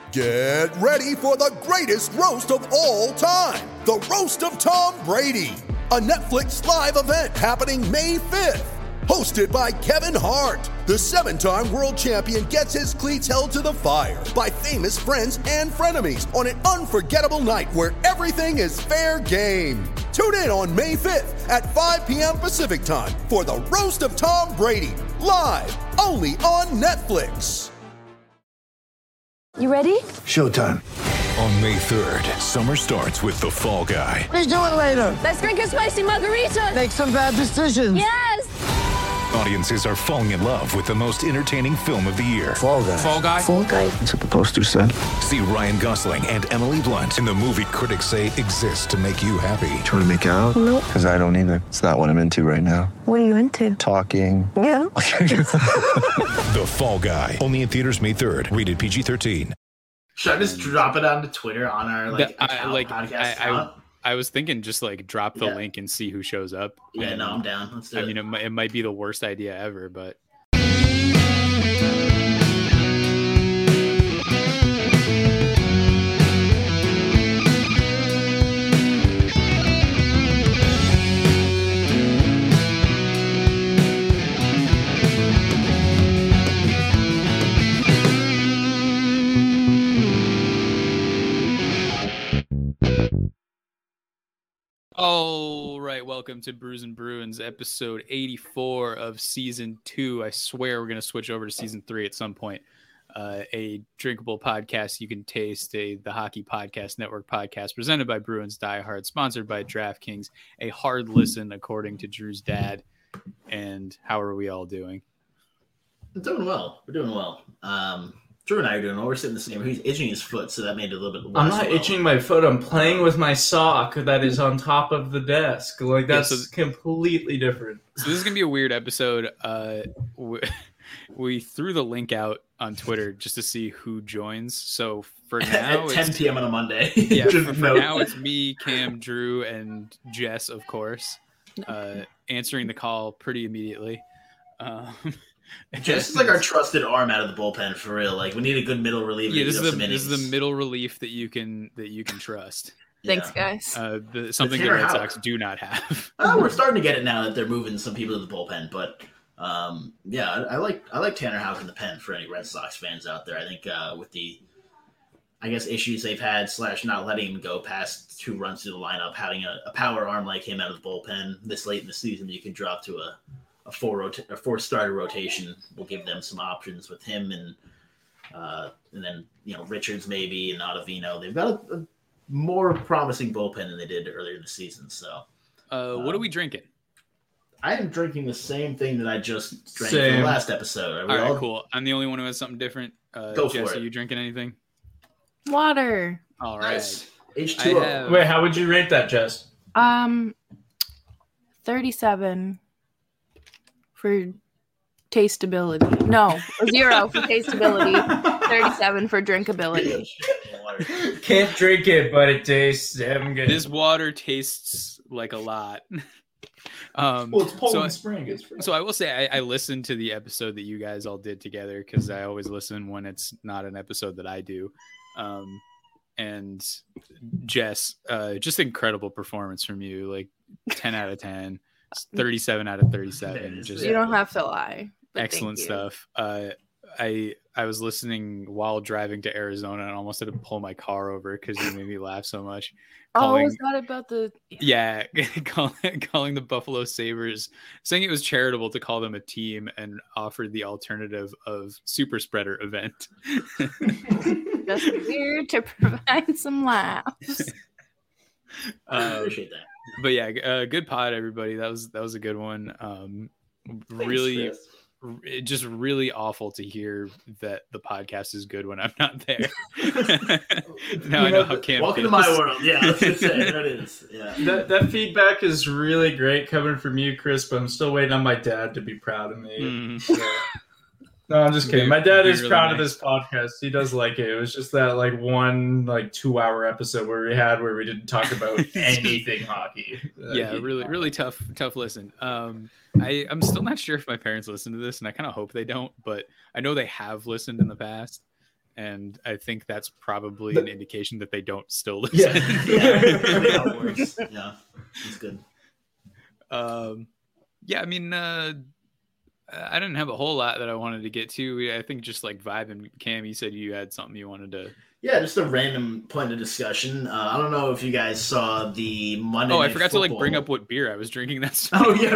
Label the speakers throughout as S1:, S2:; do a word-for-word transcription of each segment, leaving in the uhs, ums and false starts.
S1: Get ready for the greatest roast of all time, the Roast of Tom Brady, a Netflix live event happening May fifth. Hosted by Kevin Hart, the seven-time world champion gets his cleats held to the fire by famous friends and frenemies on an unforgettable night where everything is fair game. Tune in on May fifth at five p.m. Pacific time for the Roast of Tom Brady, live only on Netflix.
S2: You ready?
S3: Showtime.
S4: On May third, summer starts with The Fall Guy.
S3: Let's do it later.
S2: Let's drink a spicy margarita.
S3: Make some bad decisions.
S2: Yes!
S4: Audiences are falling in love with the most entertaining film of the year.
S3: Fall Guy.
S4: Fall Guy?
S2: Fall Guy.
S3: That's what the poster said.
S4: See Ryan Gosling and Emily Blunt in the movie critics say exists to make you happy.
S3: Trying to make it out?
S2: Nope.
S3: Because I don't either. It's not what I'm into right now.
S2: What are you into?
S3: Talking.
S2: Yeah.
S4: The Fall Guy. Only in theaters May third. Rated P G thirteen.
S5: Should I just drop it onto Twitter on our like,
S6: The- I, like
S5: podcast
S6: I, I,
S5: account?
S6: I was thinking just like drop the
S5: Yeah.
S6: link and see who shows up.
S5: Yeah,
S6: And,
S5: no, I'm down. Let's do
S6: I
S5: it.
S6: mean, it might, it might be the worst idea ever, but all right. Welcome to Brews and Bruins, episode eighty-four of season two. I swear we're gonna switch over to season three at some point. Uh, a drinkable podcast you can taste, a the Hockey Podcast Network podcast presented by Bruins Die Hard, sponsored by DraftKings. A hard listen, according to Drew's dad. And how are we all doing?
S5: We're doing well. We're doing well. Um, Drew and I are doing well. We're sitting in the same room. He's itching his foot, so that made it a little bit worse.
S7: I'm not
S5: well.
S7: itching my foot. I'm playing with my sock that is on top of the desk. Like, that's
S6: Yeah, so-
S7: completely different.
S6: So this is gonna be a weird episode. Uh, we, we threw the link out on Twitter just to see who joins. So for now,
S5: At ten
S6: it's,
S5: p.m. on a Monday.
S6: yeah,
S5: Just
S6: for, for
S5: note.
S6: now it's me, Cam, Drew, and Jess, of course, uh, answering the call pretty immediately. Um,
S5: Jess is like our trusted arm out of the bullpen for real. Like we need a good middle reliever.
S6: yeah,
S5: to
S6: this
S5: get
S6: is
S5: up
S6: the
S5: some
S6: this is the
S5: innings.
S6: middle relief that you can that you can trust.
S2: Thanks,
S5: Yeah.
S2: guys.
S6: Uh, the, something the
S5: Tanner
S6: Red
S5: Houck.
S6: Sox do not have.
S5: Oh, we're starting to get it now that they're moving some people to the bullpen. But um, yeah, I, I like I like Tanner Houck in the pen for any Red Sox fans out there. I think uh, with the I guess issues they've had slash not letting him go past two runs through the lineup, having a, a power arm like him out of the bullpen this late in the season, you can drop to a a four rota- a four starter rotation will give them some options with him and uh, and then you know Richards maybe and Ottavino. They've got a, a more promising bullpen than they did earlier in the season. So
S6: Uh, what are we drinking?
S5: I am drinking the same thing that I just drank for
S7: Same.
S5: the last episode. Are we
S6: All right,
S5: all
S6: cool. I'm the only one who has something different. Uh,
S5: Go for
S6: Jess,
S5: it.
S6: are you drinking anything?
S2: Water.
S6: All right.
S5: Nice. H two O.
S6: I have-
S7: Wait, how would you rate that, Jess?
S2: Um, thirty-seven for tasteability. No, zero for tasteability. Thirty-seven for drinkability.
S7: Can't drink it, but it tastes damn good.
S6: This water tastes like a lot. um,
S7: well, it's Poland
S6: so,
S7: Spring. It's free.
S6: so I will say I, I listened to the episode that you guys all did together because I always listen when it's not an episode that I do. Um, and Jess, uh, just incredible performance from you. Like ten out of ten, thirty-seven out of thirty-seven. Just
S2: You don't have to lie. but thank
S6: excellent
S2: you.
S6: stuff. Uh, I I was listening while driving to Arizona and almost had to pull my car over because you made me laugh so much.
S2: Oh,
S6: Calling,
S2: is that about the?
S6: yeah, calling, calling the Buffalo Sabres, saying it was charitable to call them a team and offered the alternative of super spreader event.
S2: Just weird to provide some laughs.
S5: I
S6: um,
S5: appreciate that.
S6: but yeah, uh, good pod, everybody. That was that was a good one. Um, really,
S5: Thanks,
S6: r- just really awful to hear that the podcast is good when I'm not there. Now I know how Cam
S5: Welcome to
S6: feels.
S5: my world. Yeah, let's just say there it is. Yeah.
S7: That, that feedback is really great coming from you, Chris, but I'm still waiting on my dad to be proud of me.
S6: Mm.
S7: Yeah. No, I'm just kidding. My dad
S6: Be
S7: is
S6: really
S7: proud of
S6: nice.
S7: this podcast. He does like it. It was just that like one like two hour episode where we had where we didn't talk about anything hockey.
S6: Yeah,
S7: Like,
S6: really, really tough, tough listen. Um, I, I'm still not sure if my parents listen to this, and I kind of hope they don't, but I know they have listened in the past. and I think that's probably an indication that they don't still listen.
S5: Yeah, yeah, probably how it works. Yeah, it's good.
S6: Um, yeah, I mean, uh, I didn't have a whole lot that I wanted to get to. I think just like vibe and Cam, you said you had something you wanted to.
S5: Yeah, just a random point of discussion. Uh, I don't know if you guys saw the Monday.
S6: Oh,
S5: Night
S6: I forgot
S5: Football.
S6: to like bring up what beer I was drinking. That's
S5: Oh yeah,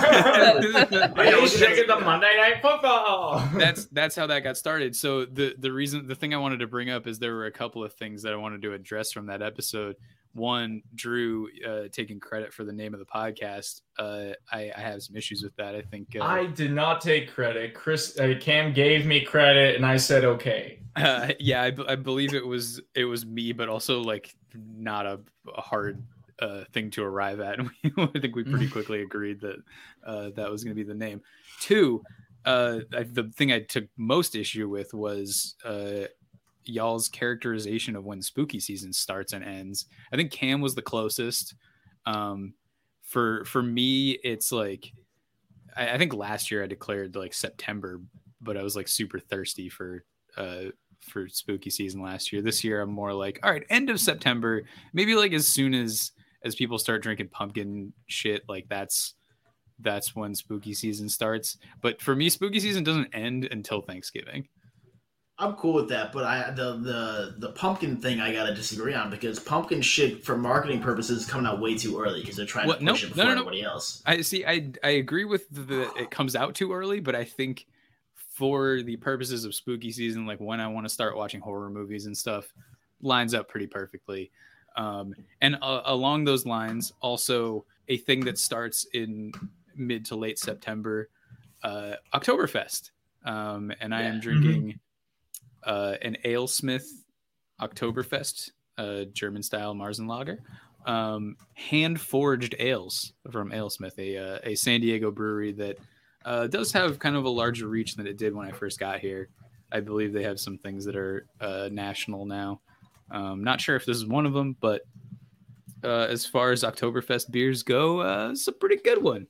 S7: I was drinking the Monday Night Football.
S6: that's that's how that got started. So the the reason the thing I wanted to bring up is there were a couple of things that I wanted to address from that episode. One, Drew uh, taking credit for the name of the podcast. Uh, I, I have some issues with that. I think uh,
S7: I did not take credit. Chris uh, Cam gave me credit, and I said okay.
S6: Uh, yeah, I, b- I believe it was it was me, but also like not a, a hard uh, thing to arrive at. And we, I think we pretty quickly agreed that uh, that was going to be the name. Two, uh, I, the thing I took most issue with was uh, y'all's characterization of when spooky season starts and ends. I think Cam was the closest. Um, for for me, it's like I, I think last year I declared like September, but I was like super thirsty for. Uh, for spooky season last year. This year I'm more like, all right, end of September, maybe like as soon as as people start drinking pumpkin shit, like that's that's when spooky season starts. But for me, spooky season doesn't end until Thanksgiving.
S5: I'm cool with that, but I the the the pumpkin thing I gotta disagree on because pumpkin shit for marketing purposes is coming out way too early because they're trying
S6: Well,
S5: to
S6: no,
S5: push it
S6: no,
S5: before
S6: no, no.
S5: everybody else.
S6: I see. I I agree with the it comes out too early, but I think for the purposes of spooky season, like when I want to start watching horror movies and stuff, lines up pretty perfectly. Um, and uh, along those lines, also a thing that starts in mid to late September, uh, Oktoberfest. Um, and I
S5: Yeah.
S6: am drinking uh, an AleSmith Oktoberfest, uh, German style Marzen lager, um, hand forged ales from AleSmith, a uh, a San Diego brewery that uh, does have kind of a larger reach than it did when I first got here. I believe they have some things that are uh, national now. Um, not sure if this is one of them, but uh, as far as Oktoberfest beers go, uh, it's a pretty good one.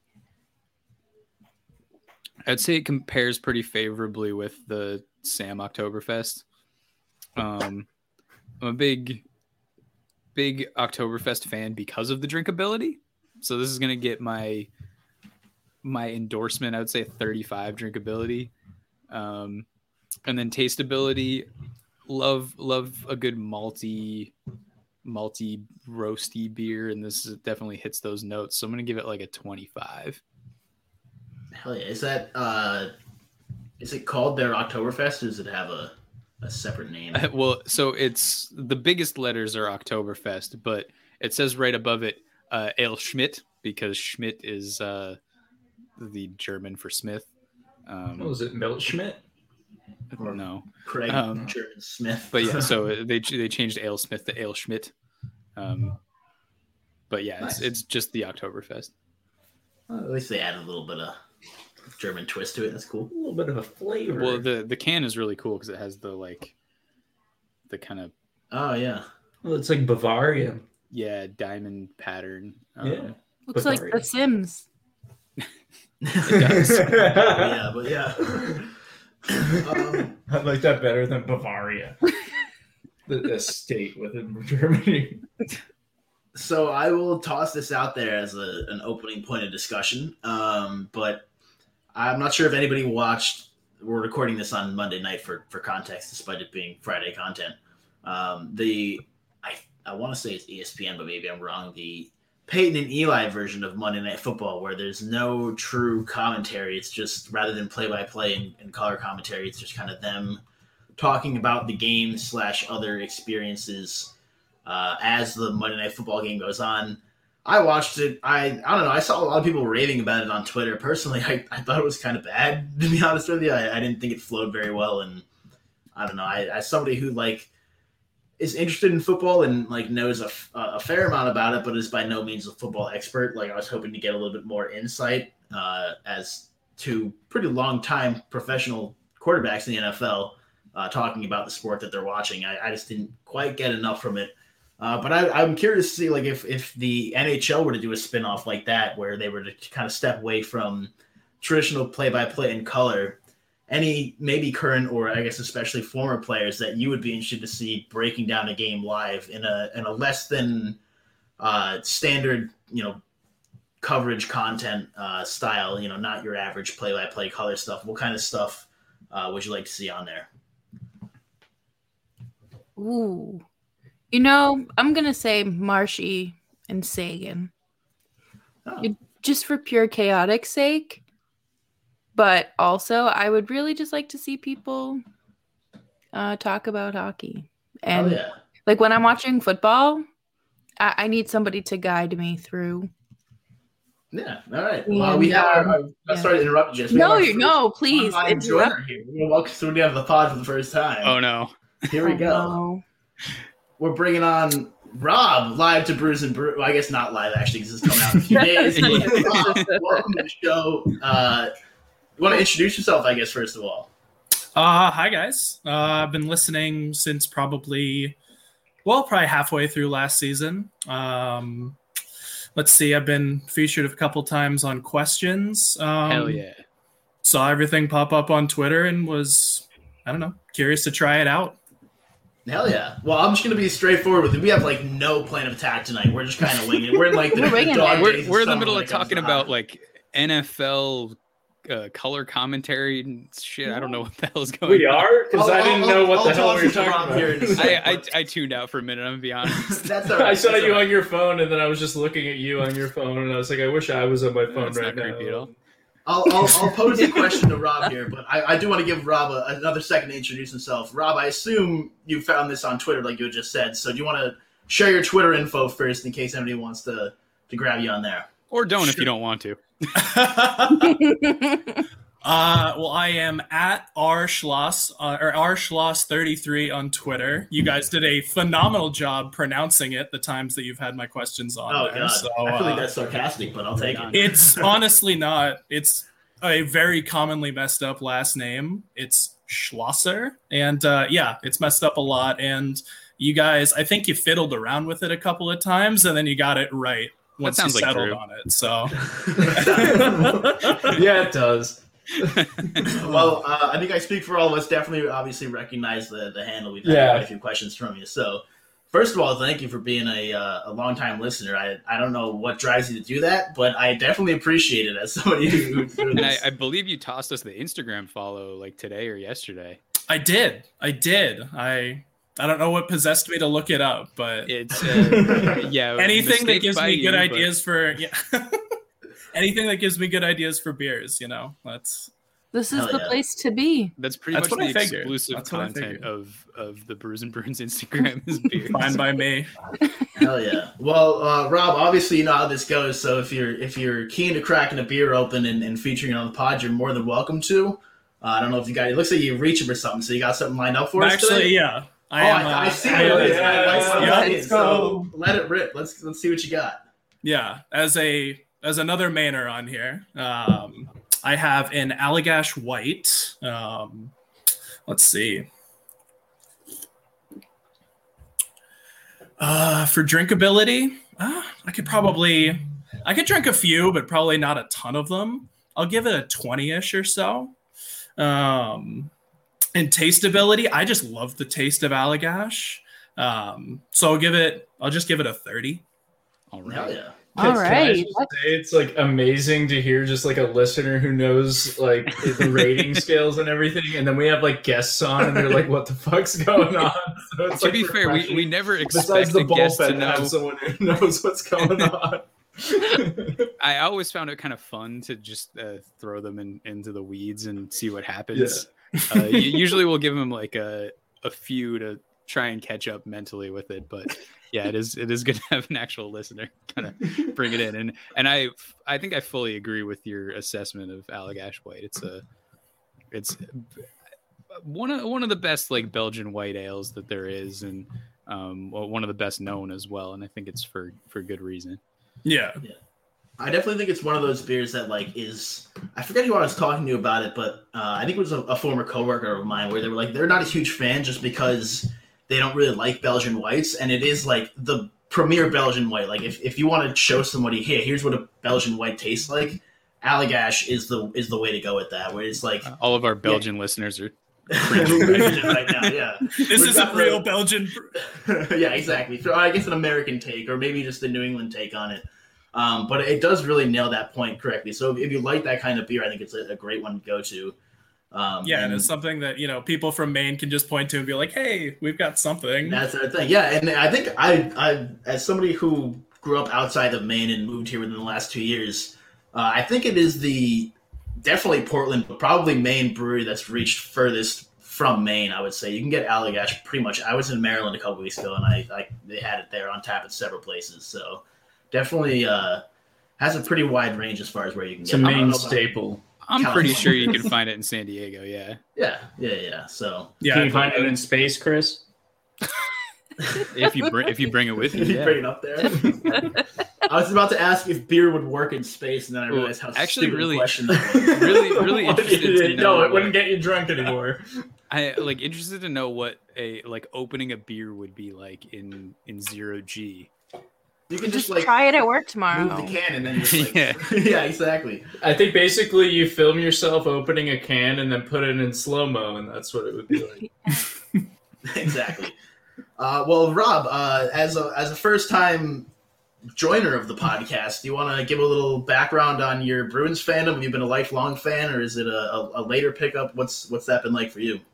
S6: I'd say it compares pretty favorably with the Sam Oktoberfest. Um, I'm a big, big Oktoberfest fan because of the drinkability. So this is going to get my my endorsement. I would say thirty-five drinkability. Um, and then tasteability. Love love a good malty, malty roasty beer, and this definitely hits those notes. So I'm going to give it like a twenty-five.
S5: Hell yeah! Is that uh, is it called their Oktoberfest, or does it have a, a separate name?
S6: Uh, well, so it's the biggest letters are Oktoberfest, but it says right above it uh, Ale Schmidt because Schmidt is uh, the German for Smith. Um,
S7: What was it, Milt Schmidt?
S6: no,
S5: Craig
S6: um,
S5: German Smith.
S6: but yeah, so they they changed Ale Smith to Ale Schmidt. Um, but yeah,
S5: Nice.
S6: it's it's just the Oktoberfest.
S5: Well, at least they added a little bit of German twist to it. That's cool.
S7: A little bit of a flavor.
S6: Well, the the can is really cool because it has the like the kind of
S5: Oh yeah.
S7: Well, it's like Bavaria.
S6: yeah diamond pattern. Um,
S7: Yeah.
S2: Looks like
S7: Bavaria.
S2: The Sims.
S6: It does.
S5: yeah, but yeah. um,
S7: I like that better than Bavaria. the, the state within Germany.
S5: so I will toss this out there as a, an opening point of discussion. Um, but I'm not sure if anybody watched. We're recording this on Monday night for, for context, despite it being Friday content. Um, the I I want to say it's E S P N, but maybe I'm wrong. The Peyton and Eli version of Monday Night Football, where there's no true commentary. It's just rather than play-by-play and, and color commentary, it's just kind of them talking about the game slash other experiences uh, as the Monday Night Football game goes on. I watched it. I I don't know. I saw a lot of people raving about it on Twitter. Personally, I, I thought it was kind of bad, to be honest with you. I, I didn't think it flowed very well, and I don't know. I, as somebody who like is interested in football and like knows a, a fair amount about it, but is by no means a football expert. Like I was hoping to get a little bit more insight uh, as to pretty long time professional quarterbacks in the N F L uh, talking about the sport that they're watching. I, I just didn't quite get enough from it. Uh, but I, I'm curious to see like if, if the N H L were to do a spinoff like that, where they were to kind of step away from traditional play-by-play in color any maybe current or I guess especially former players that you would be interested to see breaking down a game live in a in a less than uh, standard, you know, coverage content uh, style, you know, not your average play-by-play color stuff. What kind of stuff uh, would you like to see on there?
S2: Ooh. You know, I'm going to say Marshy and Sagan.
S5: Oh.
S2: It, just for pure chaotic sake. But also, I would really just like to see people uh, talk about hockey. And
S5: oh, yeah.
S2: like when I'm watching football, I, I need somebody to guide me through.
S5: Yeah, all right. Well, we have our, our
S2: yeah.
S5: sorry to interrupt you. Just
S2: no, you no, please.
S5: It's joiner here. We're gonna welcome somebody on the pod for the first time.
S6: Oh no.
S5: Here we
S2: oh,
S5: go.
S2: No.
S5: We're bringing on Rob live to Brews and Brew. Well, I guess not live actually because it's coming out in a few days. Rob, welcome to the show. Uh, you want to introduce yourself, I guess, first of all.
S8: Uh, hi guys. Uh, I've been listening since probably, well, probably halfway through last season. Um, let's see. I've been featured a couple times on Questions. Um,
S6: Hell yeah.
S8: Saw everything pop up on Twitter and was, I don't know, curious to try it out.
S5: Hell yeah. Well, I'm just going to be straightforward with it. We have, like, no plan of attack tonight. We're just kind of winging it. We're in, like, the,
S2: We're
S5: the dog
S6: We're,
S5: days
S6: we're in the
S5: summer
S6: middle
S5: when
S6: of
S5: it comes
S6: talking
S5: to
S6: about,
S5: hockey.
S6: like, N F L uh, color commentary and shit. I don't know what the hell is going
S7: We
S6: on.
S7: are? Because I
S5: I'll-
S7: didn't
S5: I'll-
S7: know what
S5: I'll
S7: the hell
S5: toss
S7: we were
S5: it to
S7: talking
S5: Rob
S7: about.
S5: here in a
S6: I,
S5: second.
S6: I, I tuned out for a minute, I'm going to be honest.
S5: That's all right.
S7: I saw
S5: That's
S7: you
S5: all right.
S7: on your phone, and then I was just looking at you on your phone, and I was like, I wish I was on my phone
S6: That's
S7: right
S6: not
S7: now.
S6: creepy at all.
S5: I'll, I'll, I'll pose a question to Rob here, but I, I do want to give Rob a, another second to introduce himself. Rob, I assume you found this on Twitter like you had just said, so do you want to share your Twitter info first in case anybody wants to, to grab you on there?
S6: Or don't if you don't want to.
S8: Uh, well, I am at rschloss uh, or rschloss thirty-three on Twitter. You guys did a phenomenal job pronouncing it the times that you've had my questions on
S5: Oh,
S8: there.
S5: God.
S8: So,
S5: I feel like
S8: uh,
S5: that's sarcastic, but I'll take it.
S8: it's honestly not. It's a very commonly messed up last name. It's Schlosser. And uh, yeah, it's messed up a lot. And you guys, I think you fiddled around with it a couple of times and then you got it right once you
S6: sounds like
S8: settled
S6: Drew.
S8: on it. So
S7: Yeah, it does.
S5: Well, uh, I think I speak for all of us. Definitely, obviously, recognize the, the handle. We've had
S7: Yeah.
S5: quite a few questions from you. So, first of all, thank you for being a uh, a long time listener. I I don't know what drives you to do that, but I definitely appreciate it as somebody who. who
S6: And I, I believe you tossed us the Instagram follow like today or yesterday.
S8: I did. I did. I I don't know what possessed me to look it up, but
S6: It's uh, yeah.
S8: anything that
S6: mistake
S8: gives
S6: by
S8: me good
S6: you,
S8: ideas for yeah. anything that gives me good ideas for beers, you know. That's
S2: This is
S5: Hell
S2: the
S5: yeah.
S2: place to be.
S6: That's pretty
S8: That's
S6: much
S8: what
S6: the
S8: I figured.
S6: exclusive
S8: That's what I
S6: content
S8: figured.
S6: of of the Brews and Bruins Instagram is beers.
S8: fine by me.
S5: Hell yeah! Well, uh, Rob, obviously you know how this goes. So if you're if you're keen to cracking a beer open and, and featuring it on the pod, you're more than welcome to. Uh, I don't know if you got. It looks like you reach him or something. So you got something lined up for us
S8: Actually,
S5: today?
S8: yeah. I
S5: oh,
S8: am,
S5: I,
S8: uh,
S5: I see
S8: I-
S5: what it is.
S7: yeah,
S5: I like what
S8: yeah,
S5: it is.
S7: let's
S5: So
S7: go.
S5: let it rip. Let's let's see what you got.
S8: Yeah, as a as another Mainer on here, um, I have an Allagash White. Um, let's see. Uh, for drinkability, uh, I could probably I could drink a few, but probably not a ton of them. I'll give it a twenty-ish or so. Um, and tasteability, I just love the taste of Allagash. Um, so I'll give it. I'll just give it a thirty.
S6: All right.
S5: Hell yeah!
S2: All
S7: Can I
S2: right.
S7: just say it's like amazing to hear just like a listener who knows like the rating scales and everything, and then we have like guests on and they're like, "What the fuck's going on?" So it's,
S6: To
S7: like,
S6: be fair, we,
S7: refreshing.
S6: we never
S7: besides
S6: expect
S7: the
S6: the guests to
S7: bullpen to
S6: know.
S7: have someone who knows what's going on.
S6: I always found it kind of fun to just uh, throw them in, into the weeds and see what happens. Uh, u- usually we'll give them like a, a few to try and catch up mentally with it. But yeah, it is it is good to have an actual listener kind of bring it in. And and I I think I fully agree with your assessment of Allagash White. It's a it's one of one of the best like Belgian white ales that there is, and um, well, one of the best known as well. And I think it's for for good reason.
S8: Yeah.
S5: I definitely think it's one of those beers that like is I forget who I was talking to about it, but uh, I think it was a, a former coworker of mine where they were like they're not a huge fan just because they don't really like Belgian whites, and it is like the premier Belgian white. Like if, if you want to show somebody, hey, here's what a Belgian white tastes like, Allagash is the is the way to go with that. Where it's like
S6: all of our Belgian yeah. listeners are
S5: right now. Yeah,
S8: this is a real Belgian.
S5: yeah, exactly. So I guess an American take, or maybe just the New England take on it. Um, but it does really nail that point correctly. So if you like that kind of beer, I think it's a, a great one to go to. Um,
S8: yeah, and, and it's something that, you know, people from Maine can just point to and be like, hey, we've got something.
S5: That's the thing. Yeah, and I think I, I as somebody who grew up outside of Maine and moved here within the last two years, uh, I think it is the definitely Portland, but probably Maine brewery that's reached furthest from Maine, I would say. You can get Allagash pretty much. I was in Maryland a couple weeks ago, and I, I they had it there on tap at several places. So definitely uh, has a pretty wide range as far as where you can
S7: it's
S5: get it.
S7: It's a Maine staple.
S6: I'm California. Pretty sure you can find it in San Diego, yeah.
S5: Yeah, yeah, yeah. So
S7: yeah, can you find it in space, Chris?
S6: if you bring if you bring it with you,
S5: you
S6: yeah.
S5: bring it up there. I was about to ask if beer would work in space, and then I realized how
S6: actually
S5: stupid
S6: really,
S5: a question that was.
S6: really, really interested to know.
S7: No, it wouldn't get you drunk anymore.
S6: I like interested to know what a like opening a beer would be like in in zero G.
S5: You can
S2: just,
S5: just like
S2: try it at work tomorrow.
S5: Move the can and then just like
S6: yeah.
S5: yeah, exactly.
S7: I think basically you film yourself opening a can and then put it in slow mo, and that's what it would be like.
S5: Exactly. Uh, well, Rob, uh, as a as a first time joiner of the podcast, do you want to give a little background on your Bruins fandom? Have you been a lifelong fan, or is it a, a, a later pickup? What's what's that been like for you?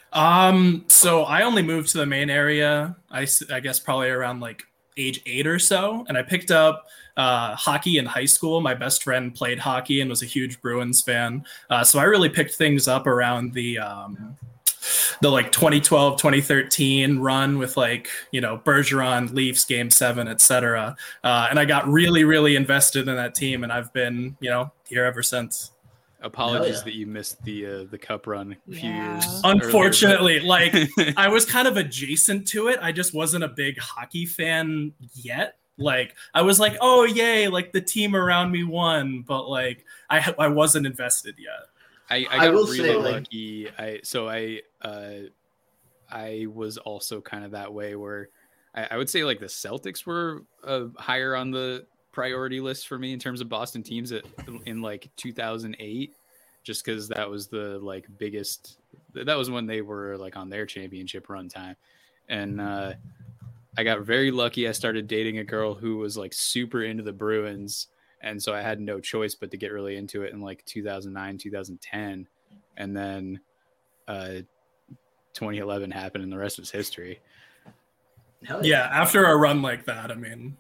S8: Um, so I only moved to the Maine area. I I guess probably around like age eight or so, and I picked up uh, hockey in high school. My best friend played hockey and was a huge Bruins fan, uh, so I really picked things up around the um, the like twenty twelve, twenty thirteen run with like, you know, Bergeron, Leafs, Game Seven, et cetera. Uh, and I got really, really invested in that team, and I've been, you know, here ever since.
S6: Apologies
S5: yeah.
S6: that you missed the uh, the cup run a few
S2: Yeah.
S6: years.
S8: Unfortunately,
S6: earlier,
S8: like I was kind of adjacent to it. I just wasn't a big hockey fan yet. Like I was like, oh yay, like the team around me won, but like I I wasn't invested yet.
S6: I, I got
S5: I will
S6: really
S5: say, like-
S6: lucky. I so I uh, I was also kind of that way where I, I would say like the Celtics were uh, higher on the priority list for me in terms of Boston teams at, in like two thousand eight, just because that was the like biggest. That was when they were like on their championship run time, and uh, I got very lucky. I started dating a girl who was like super into the Bruins. And so I had no choice but to get really into it in like two thousand nine, two thousand ten. And then uh, twenty eleven happened and the rest was history.
S5: Hell
S8: Yeah, after a run like that, I mean.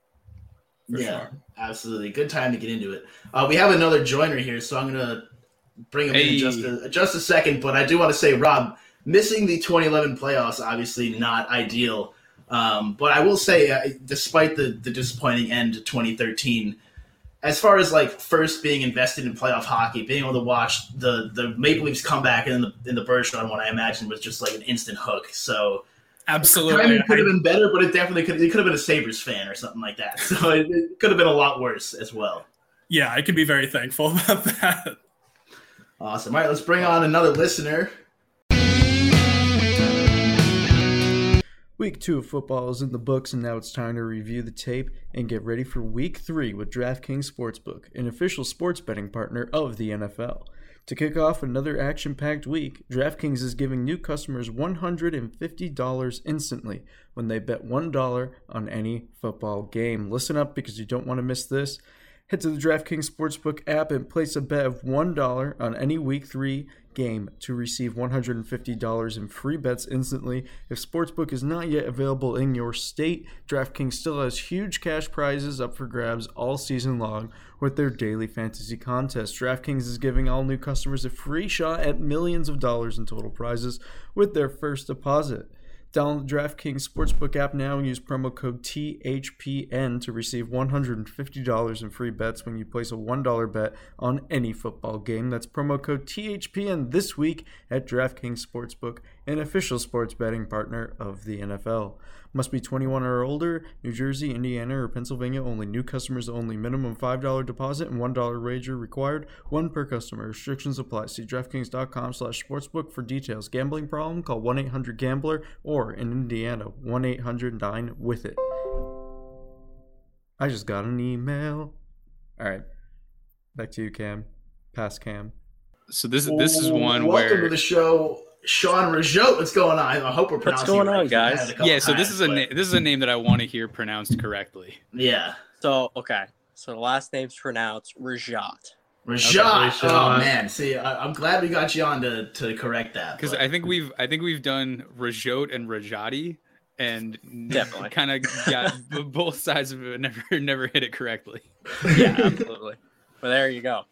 S8: for
S5: Yeah,
S8: sure.
S5: absolutely. Good time to get into it. Uh, we have another joiner here, so I'm going to bring him
S6: Hey.
S5: in just a, just a second. But I do want to say, Rob, missing the twenty eleven playoffs, obviously not ideal. Um, but I will say, uh, despite the, the disappointing end to twenty thirteen, as far as like first being invested in playoff hockey, being able to watch the, the Maple Leafs come back in the in the Bergeron one, I imagine was just like an instant hook. So
S8: Absolutely.
S5: timing could have
S8: I-
S5: been better, but it definitely could. It could have been a Sabres fan or something like that. So it, it could have been a lot worse as well.
S8: yeah, I can be very thankful about that.
S5: Awesome. All right, let's bring on another listener.
S9: Week two of football is in the books, and now it's time to review the tape and get ready for Week three with DraftKings Sportsbook, an official sports betting partner of the N F L. To kick off another action-packed week, DraftKings is giving new customers one hundred fifty dollars instantly when they bet one dollar on any football game. Listen up because you don't want to miss this. Head to the DraftKings Sportsbook app and place a bet of one dollar on any Week three game to receive one hundred fifty dollars in free bets instantly. If Sportsbook is not yet available in your state, DraftKings still has huge cash prizes up for grabs all season long with their daily fantasy contest. DraftKings is giving all new customers a free shot at millions of dollars in total prizes with their first deposit. Download the DraftKings Sportsbook app now and use promo code T H P N to receive one hundred fifty dollars in free bets when you place a one dollar bet on any football game. That's promo code T H P N this week at DraftKings Sportsbook, an official sports betting partner of the N F L. Must be twenty-one or older, New Jersey, Indiana, or Pennsylvania only. New customers only. Minimum five dollars deposit and one dollar wager required. One per customer. Restrictions apply. See DraftKings.com slash sportsbook for details. Gambling problem? Call one eight hundred gambler or in Indiana, one eight hundred nine with it. I just got an email. All right. Back to you, Cam. Pass Cam.
S6: So this is this is one
S5: Welcome
S6: where
S5: to the show, Sean Rajote. What's going on? I hope we're pronouncing
S10: going
S5: it right.
S10: on, guys?
S6: yeah. So this is a na- this is a name that I want to hear pronounced correctly.
S5: Yeah,
S10: So, okay. So the last name's pronounced Rajat.
S5: Rajat.
S7: Okay,
S5: Oh
S7: Rajat.
S5: man, see, I, I'm glad we got you on to, to correct that.
S6: Because
S5: but-
S6: I think we've I think we've done Rajote and Rajati, and
S10: Definitely.
S6: kind of got b- both sides of it. Never never hit it correctly.
S10: Yeah, absolutely. Well, there you go.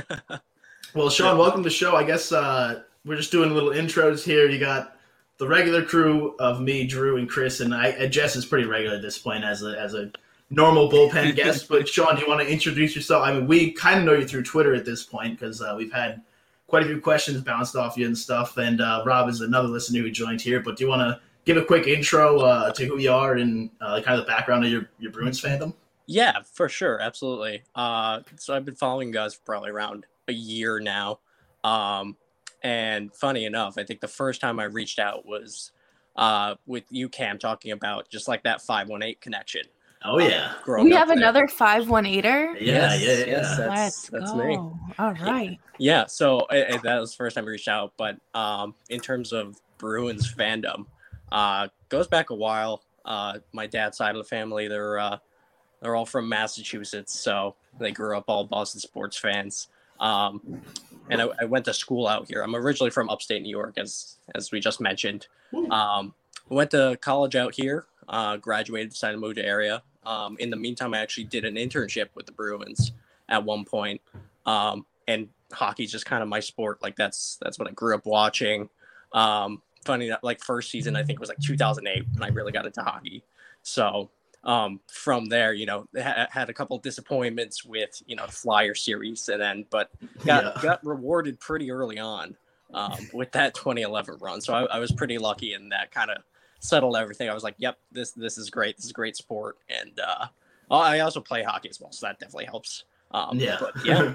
S5: Well, Sean, welcome to the show. I guess uh, we're just doing little intros here. You got the regular crew of me, Drew, and Chris, and I. And Jess is pretty regular at this point as a as a normal bullpen guest. But Sean, do you want to introduce yourself? I mean, we kind of know you through Twitter at this point because uh, we've had quite a few questions bounced off you and stuff. And uh, Rob is another listener who joined here. But do you want to give a quick intro uh, to who you are and uh, kind of the background of your, your Bruins fandom?
S10: Yeah, for sure. Absolutely. Uh, so I've been following you guys for probably around a year now. Um, and funny enough, I think the first time I reached out was uh, with you, Cam, talking about just like that five one eight connection.
S5: Oh, yeah.
S10: Uh, growing
S2: We
S10: up
S2: have
S10: there.
S2: another five one eighter.
S5: Yeah,
S10: Yes,
S5: yeah, yeah.
S10: yes, that's,
S2: Let's
S10: that's
S2: go.
S10: me.
S2: All right.
S10: Yeah, so I, I- that was the first time I reached out. But um, in terms of Bruins fandom, uh, goes back a while. Uh, my dad's side of the family, they're uh, they're all from Massachusetts, so they grew up all Boston sports fans. Um, and I, I went to school out here. I'm originally from upstate New York, as as we just mentioned. Um, went to college out here. Uh, graduated, decided to move to area. Um, in the meantime, I actually did an internship with the Bruins at one point. Um, and hockey's just kind of my sport. Like that's that's what I grew up watching. Um, funny that like first season I think was like two thousand eight when I really got into hockey. So um, from there, you know, ha- had a couple of disappointments with you know the Flyer series, and then but got
S5: Yeah.
S10: got rewarded pretty early on um, with that twenty eleven run. So I, I was pretty lucky, and that kind of settled everything. I was like, yep, this this is great. This is a great sport, and uh, I also play hockey as well, so that definitely helps. Um,
S5: Yeah.
S10: but yeah,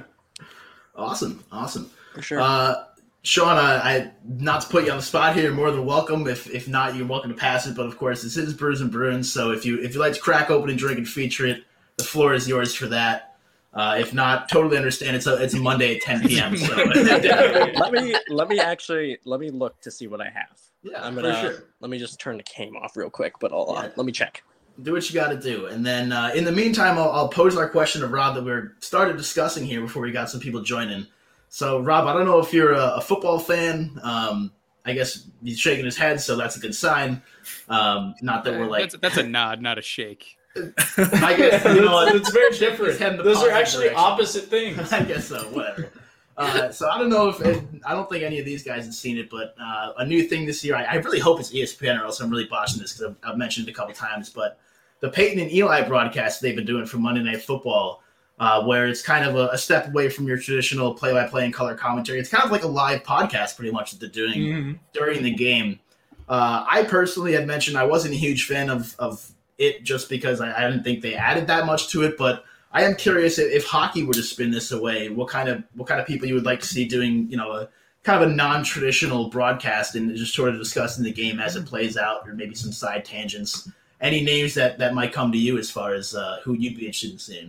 S5: Awesome. Awesome.
S10: for sure.
S5: Uh, Sean, I, I not to put you on the spot here, more than welcome. If if not, you're welcome to pass it. But of course, this is Brews and Bruins, so if you if you like to crack open and drink and feature it, the floor is yours for that. Uh, if not, totally understand. It's a it's a Monday at ten p.m. So
S10: let me let me actually let me look to see what I have.
S5: yeah,
S10: I'm
S5: for
S10: gonna
S5: sure.
S10: let me just turn the cam off real quick, but I'll, uh,
S5: Yeah.
S10: let me check.
S5: Do what you got to do, and then uh, in the meantime, I'll, I'll pose our question to Rob that we are started discussing here before we got some people joining. So, Rob, I don't know if you're a, a football fan. Um, I guess he's shaking his head, so that's a good sign. Um, not that we're like
S6: that's, that's a nod, not a shake.
S5: I guess you know what?
S7: It's very
S5: He's heading
S7: different.
S5: the
S7: Those are
S5: positive
S7: actually
S5: direction.
S7: opposite things.
S5: I guess so. Whatever. Uh, so I don't know if it, I don't think any of these guys have seen it, but uh, a new thing this year. I, I really hope it's E S P N, or else I'm really botching this because I've, I've mentioned it a couple times. But the Peyton and Eli broadcast they've been doing for Monday Night Football, uh, where it's kind of a, a step away from your traditional play-by-play and color commentary. It's kind of like a live podcast, pretty much, that they're doing
S7: Mhm.
S5: during the game. Uh, I personally had mentioned I wasn't a huge fan of of it just because I, I didn't think they added that much to it, but I am curious if, if hockey were to spin this away, what kind of what kind of people you would like to see doing, you know, a kind of a non-traditional broadcast and just sort of discussing the game as it plays out, or maybe some side tangents. Any names that, that might come to you as far as uh, who you'd be interested in seeing?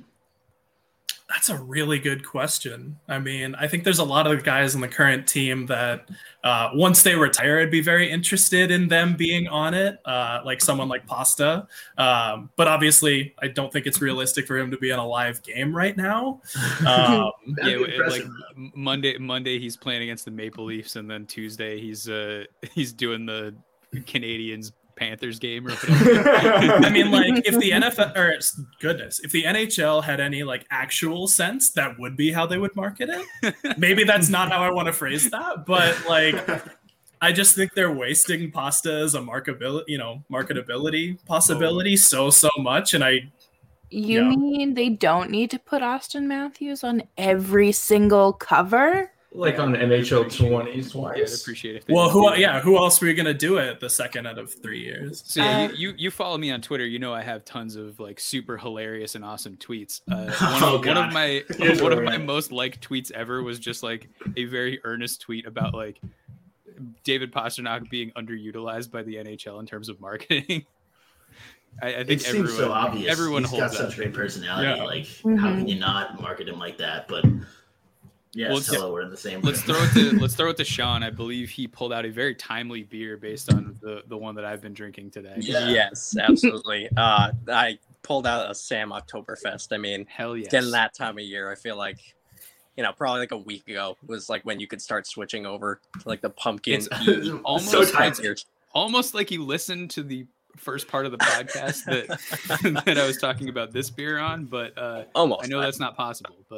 S8: That's a really good question. I mean, I think there's a lot of the guys on the current team that uh, once they retire, I'd be very interested in them being on it, uh, like someone like Pasta. Um, but obviously, I don't think it's realistic for him to be on a live game right now. Um,
S5: That'd
S6: Yeah,
S5: be
S6: it-
S5: impressive.
S6: like M- Monday, Monday he's playing against the Maple Leafs, and then Tuesday he's uh he's doing the Canadians Panthers game or whatever.
S8: I mean, like if the N F L or goodness, if the N H L had any like actual sense, that would be how they would market it. Maybe that's not how I want to phrase that, but like I just think they're wasting Pasta as a markability, you know, marketability possibility so so much, and I
S2: You
S8: Yeah.
S2: mean they don't need to put Austin Matthews on every single cover?
S7: Like on N H L twenties
S6: Yeah, I'd
S7: twice.
S6: appreciate it. If they
S8: well,
S6: did
S8: who
S6: that.
S8: yeah, who else were you gonna do it the second out of three years?
S6: So yeah,
S2: Uh,
S6: you, you you follow me on Twitter. You know I have tons of like super hilarious and awesome tweets. Uh, one,
S5: Oh,
S6: of, one
S5: God.
S6: of my
S7: Here's
S6: one of
S7: where
S6: my
S7: we're at.
S6: most liked tweets ever was just like a very earnest tweet about like David Pastrnak being underutilized by the N H L in terms of marketing. I, I think
S5: it seems
S6: everyone,
S5: so obvious.
S6: Everyone
S5: He's
S6: holds
S5: got
S6: that.
S5: such great personality.
S6: Yeah.
S5: Like,
S2: Mm-hmm.
S5: how can you not market him like that? But yes,
S6: Well, let's-
S5: hello, we're in the same.
S6: Let's
S5: room.
S6: throw it to let's throw it to Sean. I believe he pulled out a very timely beer based on the, the one that I've been drinking today.
S5: Yeah.
S10: Yes, absolutely. uh, I pulled out a Sam Oktoberfest. I mean,
S6: Hell yes.
S10: getting that time of year, I feel like, you know, probably like a week ago was like when you could start switching over to like the pumpkin.
S6: It's
S10: tea
S6: almost
S5: so
S6: like,
S5: tight.
S6: almost like you listened to the first part of the podcast that that I was talking about this beer on, but uh,
S10: Almost.
S6: I know that's not possible. But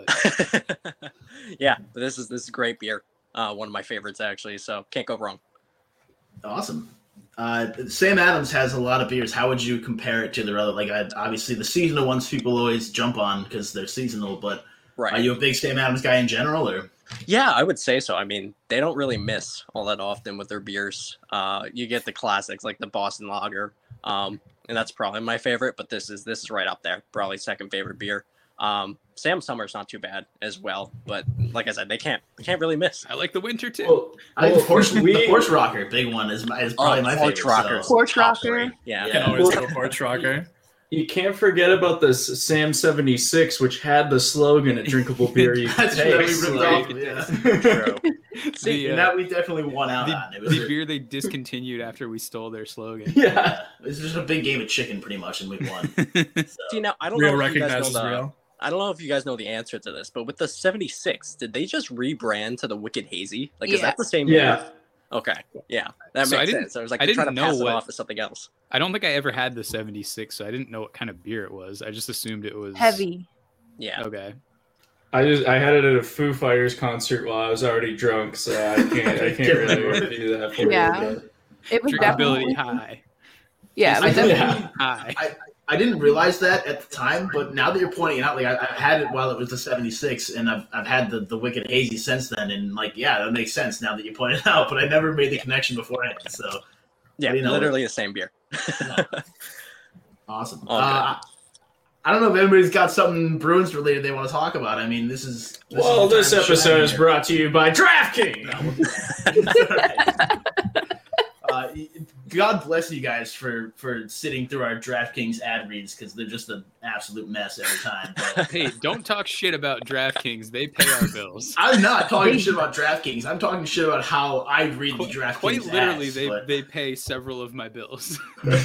S10: Yeah, but this is this is great beer. Uh, one of my favorites actually, so can't go wrong.
S5: Awesome. Uh, Sam Adams has a lot of beers. How would you compare it to the other? Like, I, obviously, the seasonal ones people always jump on because they're seasonal. But
S10: Right.
S5: are you a big Sam Adams guy in general, or?
S10: Yeah, I would say so. I mean, they don't really miss all that often with their beers. Uh, you get the classics like the Boston Lager, um, and that's probably my favorite. But this is this is right up there, probably second favorite beer. Um, Sam Summer's not too bad as well, but like I said, they can't they can't really miss.
S6: I like the winter too.
S7: Well,
S5: I think
S7: well,
S5: the horse,
S7: we-
S5: the horse rocker, big one, is my, is probably
S10: Oh,
S5: my
S10: Porch
S5: favorite.
S10: Rocker.
S5: So.
S2: Porch
S10: Top
S2: Rocker.
S10: three. Yeah.
S6: Can
S5: Yeah.
S6: always
S7: Well-
S6: go Porch Rocker.
S7: You can't forget about this Sam seventy-six, which had the slogan, "A drinkable beer you can
S5: That's really
S7: taste."
S5: ripped
S7: Like,
S5: off. Yeah.
S10: True.
S5: See,
S6: The,
S5: and
S6: uh,
S5: that we definitely won out
S6: the,
S5: on. It was
S6: the
S5: a-
S6: beer they discontinued after we stole their slogan.
S7: yeah.
S5: yeah, it was just a big game of chicken, pretty much, and we won. So,
S10: See now, I don't
S8: Real
S10: know if you guys know
S8: recognizes
S10: the,
S8: real.
S10: I don't know if you guys know the answer to this, but with the seventy-six, did they just rebrand to the Wicked Hazy? Like, is
S2: Yeah.
S10: that the same?
S7: Yeah.
S10: beer? Okay. Yeah, that
S6: So I
S10: makes
S6: didn't-
S10: sense. I was like,
S6: I
S10: they're trying
S6: didn't
S10: to
S6: know
S10: pass
S6: what-
S10: it off as something else.
S6: I don't think I ever had the seventy-six, so I didn't know what kind of beer it was. I just assumed it was
S2: Heavy.
S10: Yeah.
S6: Okay.
S7: I just I had it at a Foo Fighters concert while I was already drunk, so I can't I can't really do that for
S2: Yeah.
S7: you. But
S2: It was
S6: Drinkability
S2: definitely
S6: high.
S2: yeah. It
S5: I
S2: was
S5: think-
S2: definitely
S7: Yeah.
S6: High.
S5: I, I didn't realize that at the time, but now that you're pointing it out, like I, I had it while it was the seventy-six, and I've I've had the, the Wicked Hazy since then, and like yeah, that makes sense now that you point it out. But I never made the connection beforehand. So
S10: Yeah,
S5: You know,
S10: literally the same beer.
S5: awesome.
S10: All
S5: Uh, I don't know if anybody's got something Bruins related they want to talk about. I mean, this is this
S7: well,
S5: is the
S7: this
S5: time to
S7: episode
S5: shine
S7: is
S5: here.
S7: brought to you by DraftKings.
S5: uh, God bless you guys for for sitting through our DraftKings ad reads because they're just an absolute mess every time. But
S6: Hey, don't talk shit about DraftKings. They pay our bills.
S5: I'm not talking shit about DraftKings. I'm talking shit about how I read the DraftKings
S6: Quite literally,
S5: ads,
S6: they,
S5: but-
S6: they pay several of my bills.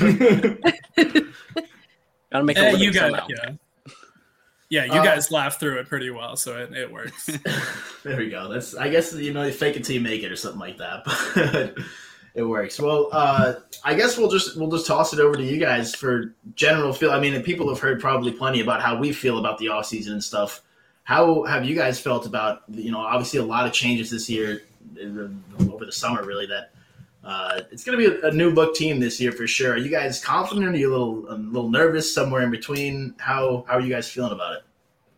S10: Gotta make a
S8: Eh,
S10: living
S8: you guys,
S10: somehow.
S8: yeah, yeah, you
S5: Uh,
S8: guys laugh through it pretty well, so it, it works.
S5: There we go. That's I guess you know you fake it till you make it or something like that. But it works. Well, uh, I guess we'll just we'll just toss it over to you guys for general feel. I mean, people have heard probably plenty about how we feel about the off season and stuff. How have you guys felt about you know obviously a lot of changes this year uh, over the summer really that uh, it's going to be a, a new look team this year for sure. Are you guys confident? Are you a little a little nervous? Somewhere in between? How how are you guys feeling about it?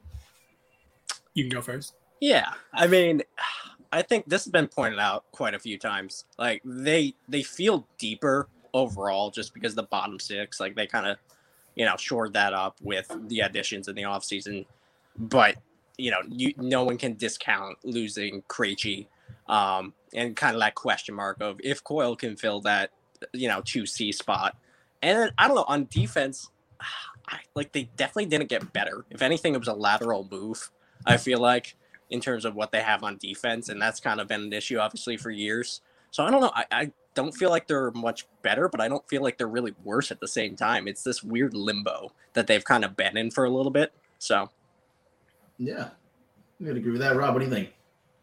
S8: You can go first.
S10: Yeah, I mean, I think this has been pointed out quite a few times. Like they they feel deeper overall just because the bottom six, like they kind of, you know, shored that up with the additions in the offseason. But you know, you no one can discount losing Krejci, um, and kind of that question mark of if Coyle can fill that, you know, two C spot. And then I don't know on defense, I, like they definitely didn't get better. If anything, it was a lateral move. I feel like, in terms of what they have on defense, and that's kind of been an issue, obviously, for years. So I don't know. I, I don't feel like they're much better, but I don't feel like they're really worse at the same time. It's this weird limbo that they've kind of been in for a little bit. So,
S5: Yeah, I'm gonna agree with that. Rob, what do you think?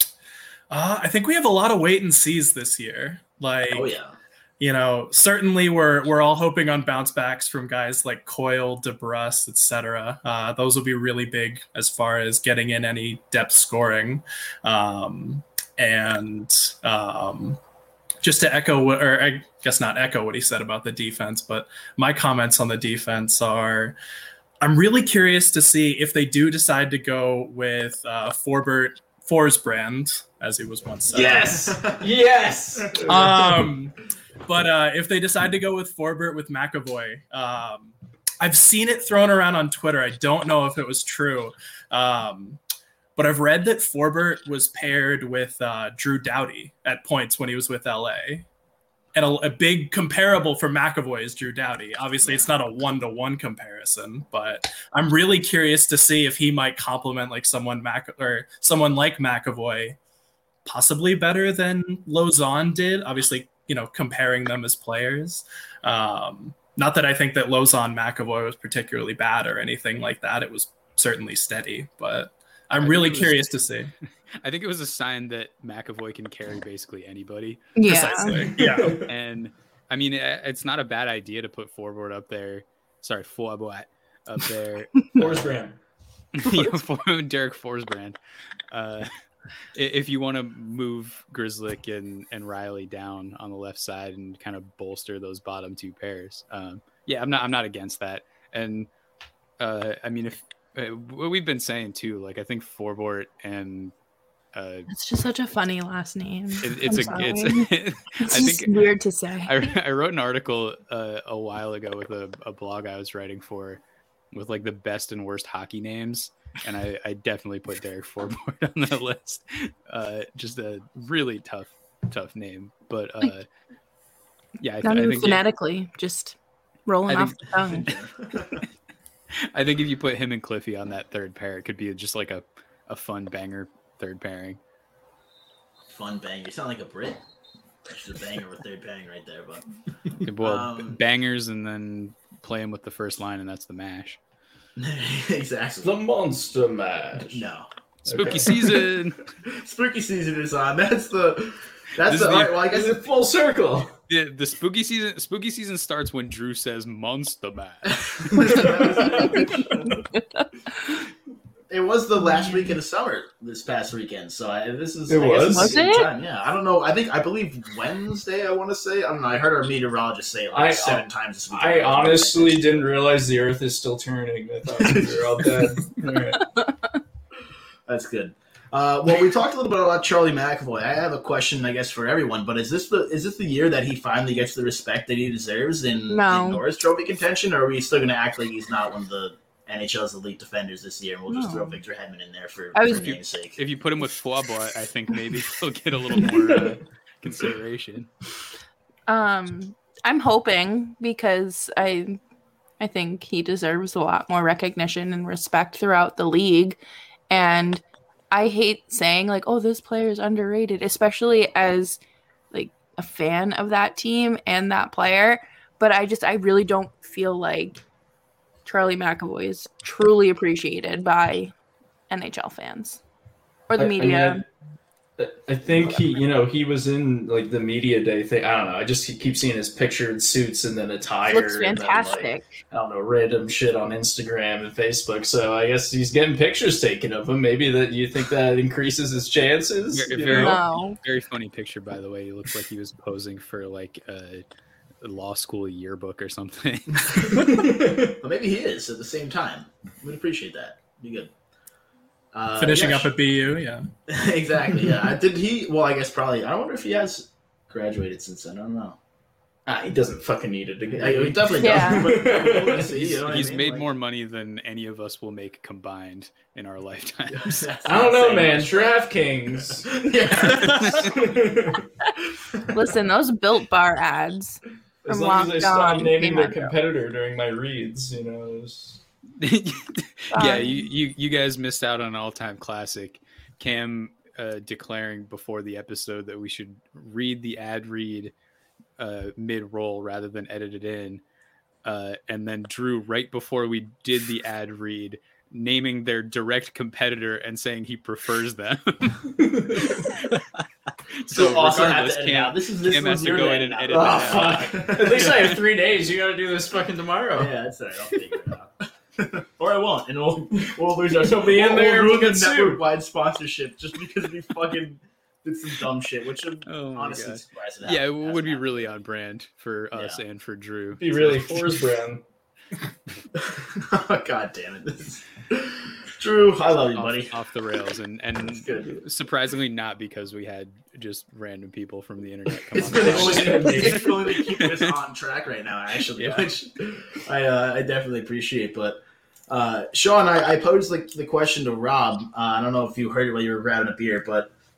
S8: Uh, I think we have a lot of wait and sees this year. Like,
S5: Oh yeah.
S8: you know, certainly we're we're all hoping on bounce backs from guys like Coyle, DeBrus, et cetera. Uh, those will be really big as far as getting in any depth scoring. Um, and um, just to echo what, or I guess not echo what he said about the defense, but my comments on the defense are, I'm really curious to see if they do decide to go with uh, Forbert Forsbrand, as he was once said.
S7: Yes, yes.
S8: Um, but uh, if they decide to go with Forbert with McAvoy, um, I've seen it thrown around on Twitter. I don't know if it was true, um, but I've read that Forbert was paired with uh, Drew Doughty at points when he was with L A. and a, a big comparable for McAvoy is Drew Doughty. Obviously, it's not a one-to-one comparison, but I'm really curious to see if he might complement like someone Mac or someone like McAvoy, possibly better than Lauzon did. Obviously, you know, comparing them as players. Um, not that I think that Lauzon McAvoy was particularly bad or anything like that. It was certainly steady, but I'm really was, curious to see.
S6: I think it was a sign that McAvoy can carry basically anybody.
S2: Yeah.
S8: Precisely. Yeah.
S6: And I mean, it's not a bad idea to put Forward up there. Sorry, Forward up there.
S7: Forsbrand.
S6: Yeah, Derek Forsbrand. Uh, if you want to move Grzelcyk and, and Riley down on the left side and kind of bolster those bottom two pairs. Um, yeah, I'm not, I'm not against that. And uh, I mean, if uh, what we've been saying too, like I think Forward and Uh,
S2: it's just such a funny last name.
S6: It, it's
S2: I'm
S6: a it's,
S2: sorry. It's
S6: I
S2: just
S6: think
S2: weird to say.
S6: I, I wrote an article uh, a while ago with a, a blog I was writing for with like the best and worst hockey names, and I, I definitely put Derek Forward on that list. Uh, just a really tough tough name, but uh, yeah, I,
S2: not
S6: I
S2: even
S6: think
S2: phonetically,
S6: it,
S2: just rolling
S6: I
S2: off
S6: think,
S2: the tongue.
S6: I think if you put him and Cliffy on that third pair, it could be just like a, a fun banger third pairing.
S5: Fun banger. You sound like a Brit. Just a banger with third pairing right there, but
S6: well,
S5: um,
S6: bangers and then play him with the first line, and that's the mash.
S5: Exactly.
S7: The Monster Mash.
S5: No.
S6: Spooky
S5: Okay.
S6: season.
S5: Spooky season is on. That's the. That's
S6: This
S5: the.
S6: is
S5: All
S6: the-
S5: right, well, I guess
S7: Is it full circle?
S6: The, the spooky season spooky season starts when Drew says Monster Mash.
S5: It was the last weekend of summer this past weekend, so I, this is.
S7: It
S5: I guess
S7: was?
S5: it's the
S2: Was it?
S5: Time. Yeah, I don't know. I think I believe Wednesday. I want to say. I don't know. I heard our meteorologist say it like
S7: I-
S5: seven times this weekend.
S7: I honestly didn't realize the Earth is still turning. I thought we were all dead. All right.
S5: That's good. Uh, well, we talked a little bit about Charlie McAvoy. I have a question, I guess, for everyone. But is this the is this the year that he finally gets the respect that he deserves in,
S2: No.
S5: in Norris Trophy contention, or are we still going to act like he's not one of the N H L's elite defenders this year, and we'll just
S2: No.
S5: throw Victor Hedman in there for,
S2: I was-
S5: for name's sake?
S6: If you put him with Flubba, I think maybe he'll get a little more uh, consideration.
S2: Um, I'm hoping because I, I think he deserves a lot more recognition and respect throughout the league, and I hate saying like, "Oh, this player is underrated," especially as like a fan of that team and that player. But I just, I really don't feel like Charlie McAvoy is truly appreciated by N H L fans or the
S7: I- I mean,
S2: media.
S7: I, I think he, you know, he was in like the media day thing. I don't know. I just keep seeing his picture in suits and then attire.
S2: Looks
S7: and then,
S2: fantastic.
S7: like, I don't know, random shit on Instagram and Facebook. So I guess he's getting pictures taken of him. Maybe that you think that increases his chances.
S6: Very,
S7: you
S6: very,
S7: know?
S2: No.
S6: very funny picture, by the way. He looks like he was posing for like a, a law school yearbook or something.
S5: But maybe he is at the same time. We'd appreciate that. Be good. Uh,
S8: Finishing
S5: yeah,
S8: up at B U, yeah.
S5: exactly. Yeah. I- Did he? Well, I guess probably. I wonder if he has graduated since then. I don't know.
S7: Ah, he doesn't fucking need a degree.
S5: I, he definitely
S2: Yeah.
S5: does. But we'll see,
S6: he's
S5: you know what I
S6: he's
S5: mean?
S6: made
S5: Like-
S6: more money than any of us will make combined in our lifetimes.
S5: That's
S7: I don't
S5: not
S7: know,
S5: saying
S7: man.
S5: much.
S7: DraftKings.
S5: Yeah.
S2: Listen, those Built Bar ads.
S7: As
S2: From
S7: long as they
S2: Locked
S7: stop
S2: On
S7: naming
S2: came
S7: their
S2: out, though.
S7: competitor during my reads, you know. It was...
S6: yeah,
S2: Um,
S6: you, you you guys missed out on an all-time classic. Cam uh, declaring before the episode that we should read the ad read uh, mid-roll rather than edit it in. Uh, and then Drew, right before we did the ad read, naming their direct competitor and saying he prefers them.
S5: So also have
S6: regardless,
S5: to edit
S6: Cam,
S5: out. This is this
S6: Cam
S5: was
S6: has to
S5: your
S6: go
S5: edit
S6: in and
S5: now.
S6: edit
S5: Oh,
S6: that out.
S5: fuck.
S7: At least I have three days. You gotta do this fucking tomorrow.
S5: Yeah, that's all right. I'll figure it out. Or I won't, and we'll we'll lose our.
S7: He'll be in
S5: we'll,
S7: there,
S5: We'll
S7: we'll
S5: ruin
S7: get
S5: the
S7: sued.
S5: network-wide sponsorship just because we fucking did some dumb shit, which I'm
S6: Oh my
S5: honestly
S6: God.
S5: surprised. It
S6: Yeah, it
S5: happened.
S6: would be
S5: Hasn't
S6: really on brand for us
S5: Yeah.
S6: and for Drew.
S7: Be really Forsbrand.
S5: happened. God damn it! This is... Drew, I love you,
S6: off,
S5: buddy.
S6: off the rails, and and
S5: That's good.
S6: surprisingly not because we had just random people from the internet come
S5: It's
S6: on.
S5: been
S6: the
S5: the
S6: show.
S5: only thing it's only to keep us on track right now, actually,
S6: Yeah.
S5: which I uh, I definitely appreciate. But uh, Sean, I, I posed like the question to Rob. Uh, I don't know if you heard it while you were grabbing a beer, but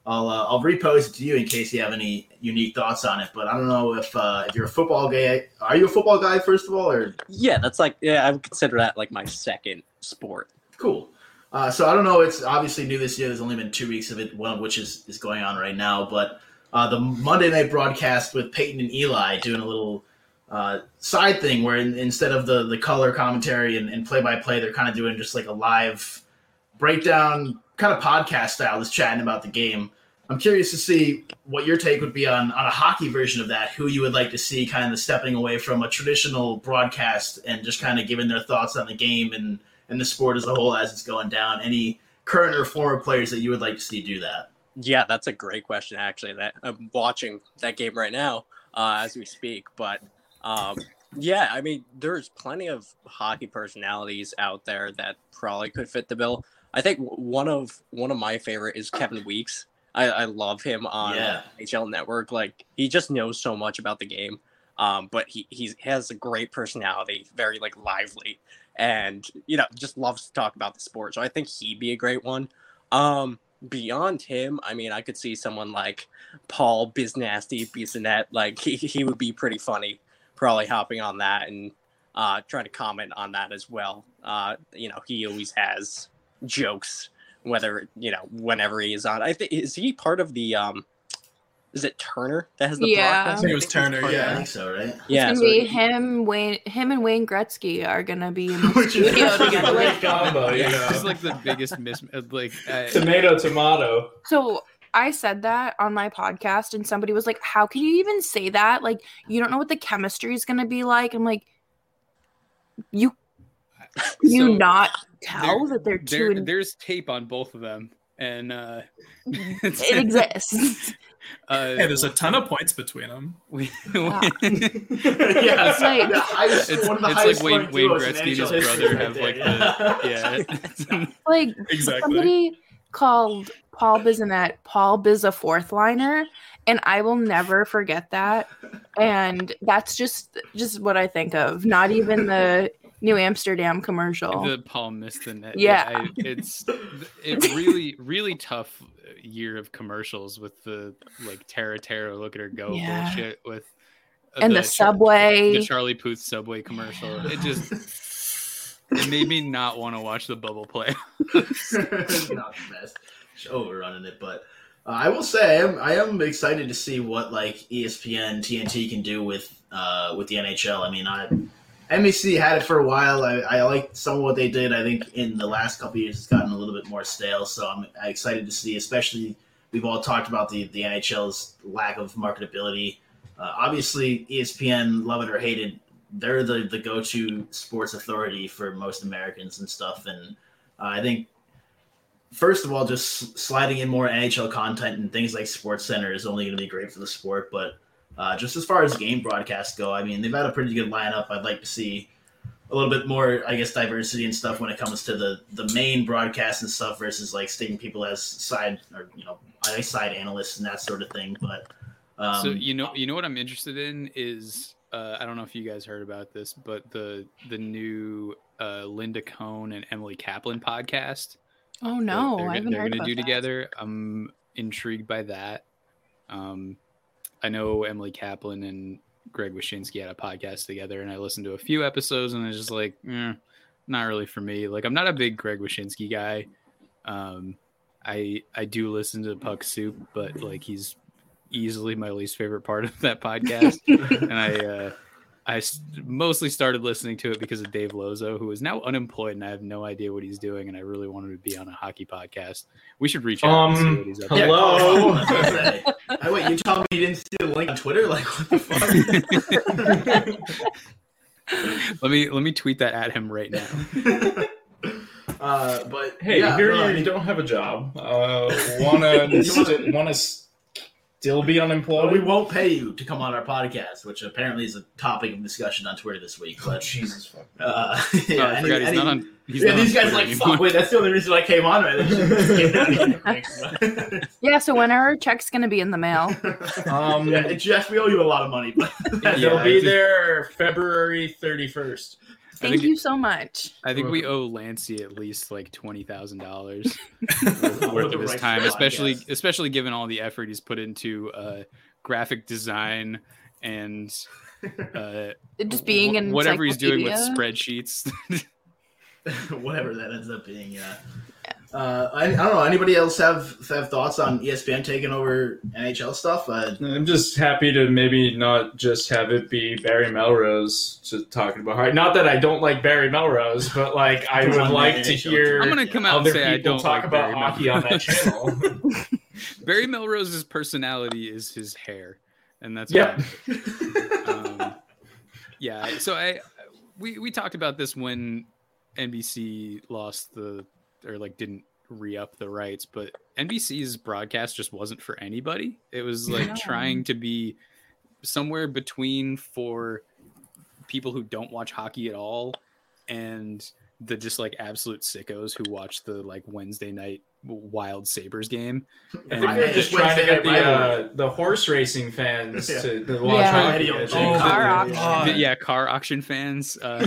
S5: I'll uh, I'll repost it to you in case you have any unique thoughts on it. But I don't know if uh, if you're a football guy. Are you a football guy first of all, or
S10: Yeah, that's like yeah, I would consider that like my second sport.
S5: cool? Uh, so I don't know. It's obviously new this year. There's only been two weeks of it, one of which is, is going on right now. But uh, the Monday night broadcast with Peyton and Eli doing a little uh, side thing where in, instead of the, the color commentary and, and play-by-play, they're kind of doing just like a live breakdown, kind of podcast style, just chatting about the game. I'm curious to see what your take would be on, on a hockey version of that, who you would like to see kind of stepping away from a traditional broadcast and just kind of giving their thoughts on the game and, and the sport as a whole as it's going down. Any current or former players that you would like to see do that?
S10: Yeah, that's a great question, actually. That I'm watching that game right now uh, as we speak. But um, yeah, I mean, there's plenty of hockey personalities out there that probably could fit the bill. I think one of one of my favorite is Kevin Weeks. I, I love him on
S5: Yeah.
S10: N H L Network. Like, he just knows so much about the game. Um, but he he's, has a great personality, very like lively, and you know, just loves to talk about the sport. So I think he'd be a great one. Um, beyond him, I mean, I could see someone like Paul Biznasty, Bizanet. Like he he would be pretty funny, probably hopping on that and uh, trying to comment on that as well. Uh, you know, he always has jokes, whether you know whenever he is on. I think is he part of the um. Is it Turner that has the
S2: Yeah.
S10: broadcast?
S2: I think
S8: it was Turner,
S10: part of
S8: yeah.
S5: I
S10: that.
S5: think so, right?
S10: Yeah,
S2: It's
S10: so
S2: gonna be
S10: he-
S2: him, Wayne, him and Wayne Gretzky are gonna be in the
S5: Which is
S2: studio
S5: a
S2: together.
S5: great
S2: Like,
S7: combo, you
S6: Yeah,
S7: know.
S6: it's like the biggest mis like uh,
S7: Tomato, tomato.
S2: so I said that on my podcast, and somebody was like, "How can you even say that? Like, you don't know what the chemistry is gonna be like." I'm like, "You, you
S6: so
S2: not tell
S6: there-
S2: that they're two?
S6: there,
S2: in-
S6: there's tape on both of them, and uh, it's-
S2: it exists."
S6: Uh,
S8: Hey, there's a ton of points between them.
S6: we,
S2: Wow.
S5: yeah,
S2: It's like-
S5: the highest,
S6: it's,
S5: one of the
S6: it's
S5: highest
S6: like Wayne,
S5: scoring
S6: Wayne
S5: duos in
S6: Gretzky and his
S5: N H L history
S6: brother have
S5: right
S6: like
S5: there,
S6: the yeah.
S2: Like
S8: Exactly.
S2: somebody called Paul Bizanet Paul Biz a fourth liner, and I will never forget that. And that's just just what I think of. Not even the New Amsterdam commercial.
S6: The Paul missed the net.
S2: Yeah.
S6: I, it's it really really tough year of commercials with the like Tara Tara look at her go
S2: Yeah.
S6: bullshit with uh,
S2: And the
S6: Char-
S2: Subway.
S6: the Charlie Puth Subway commercial. It just it made me not want to watch the bubble play.
S5: It's not the best. Just overrunning it, but uh, I will say I am I am excited to see what like E S P N, T N T can do with uh, with the N H L. I mean, I N B C had it for a while. I, I liked some of what they did. I think in the last couple of years, it's gotten a little bit more stale. So I'm excited to see, especially we've all talked about the, the N H L's lack of marketability. Uh, obviously, E S P N, love it or hate it, they're the, the go-to sports authority for most Americans and stuff. And uh, I think, first of all, just sliding in more N H L content and things like Sports Center is only going to be great for the sport. But Uh, just as far as game broadcasts go, I mean, they've had a pretty good lineup. I'd like to see a little bit more, I guess, diversity and stuff when it comes to the, the main broadcast and stuff versus like stating people as side or, you know, side analysts and that sort of thing. But um,
S6: so you know, you know what I'm interested in is uh, I don't know if you guys heard about this, but the the new uh, Linda Cohn and Emily Kaplan podcast.
S2: Oh no,
S6: they're,
S2: I haven't
S6: they're
S2: heard
S6: gonna
S2: about
S6: do
S2: that.
S6: together. I'm intrigued by that. Um, I know Emily Kaplan and Greg Wyshynski had a podcast together, and I listened to a few episodes, and I was just like, eh, not really for me. Like, I'm not a big Greg Wyshynski guy. Um, I I do listen to Puck Soup, but like he's easily my least favorite part of that podcast, and I uh, I s- mostly started listening to it because of Dave Lozo, who is now unemployed, and I have no idea what he's doing, and I really wanted to be on a hockey podcast. We should reach out and see
S7: Um,
S6: what he's up
S5: yeah,
S6: to.
S5: Hello. I was gonna say. I, wait, you told me you didn't see the link on Twitter? Like, what the fuck?
S6: let me let me tweet that at him right now.
S5: uh, but
S7: Hey,
S5: yeah,
S7: here
S5: no, I
S7: you
S5: mean,
S7: don't have a job. Uh, wanna st- wanna still be
S5: well,
S7: unemployed?
S5: we won't pay you to come on our podcast, which apparently is a topic of discussion on Twitter this week.
S7: Oh,
S5: But
S7: Jesus fuck.
S5: uh,
S6: Oh,
S5: yeah,
S6: I
S5: any-
S6: forgot he's
S5: any-
S6: not on. He's
S5: yeah,
S6: not
S5: these
S6: on
S5: guys
S6: Twitter
S5: like,
S6: anymore.
S5: fuck, wait, that's the only reason I came on. Right? They should just came down here. Thanks.
S2: Yeah, so when are our checks gonna be in the mail?
S7: Um,
S5: yeah, Jeff, we owe you a lot of money, but
S7: yeah,
S6: Yeah,
S7: they'll
S6: I
S7: be
S6: just-
S7: there February thirty-first.
S2: Thank you so much.
S6: I think we owe Lancey at least like twenty thousand dollars worth of his time, especially especially given all the effort he's put into uh, graphic design and uh,
S2: just being in
S6: whatever he's doing with spreadsheets.
S5: Whatever that ends up being, yeah. Uh, I, I don't know. Anybody else have have thoughts on E S P N taking over N H L stuff? Uh,
S7: I'm just happy to maybe not just have it be Barry Melrose just talking about hockey. Not that I don't like Barry Melrose, but like I would like to hear
S6: I'm gonna come out
S7: other
S6: and say I
S7: people
S6: don't
S7: talk
S6: like
S7: about
S6: Barry
S7: hockey on that
S6: Melrose.
S7: channel.
S6: Barry Melrose's personality is his hair, and that's
S7: yeah.
S6: um, yeah. So I we we talked about this when N B C lost the or like didn't re-up the rights, but N B C's broadcast just wasn't for anybody. It was like
S2: No.
S6: trying to be somewhere between for people who don't watch hockey at all and the just like absolute sickos who watch the like Wednesday night Wild Sabres game. And
S7: I think just trying to get the uh, the horse racing fans
S5: Yeah.
S7: to, to watch
S2: Yeah.
S7: hockey.
S5: Oh,
S7: Oh,
S2: car
S7: the-
S2: auction.
S6: The- yeah, car auction fans. Uh,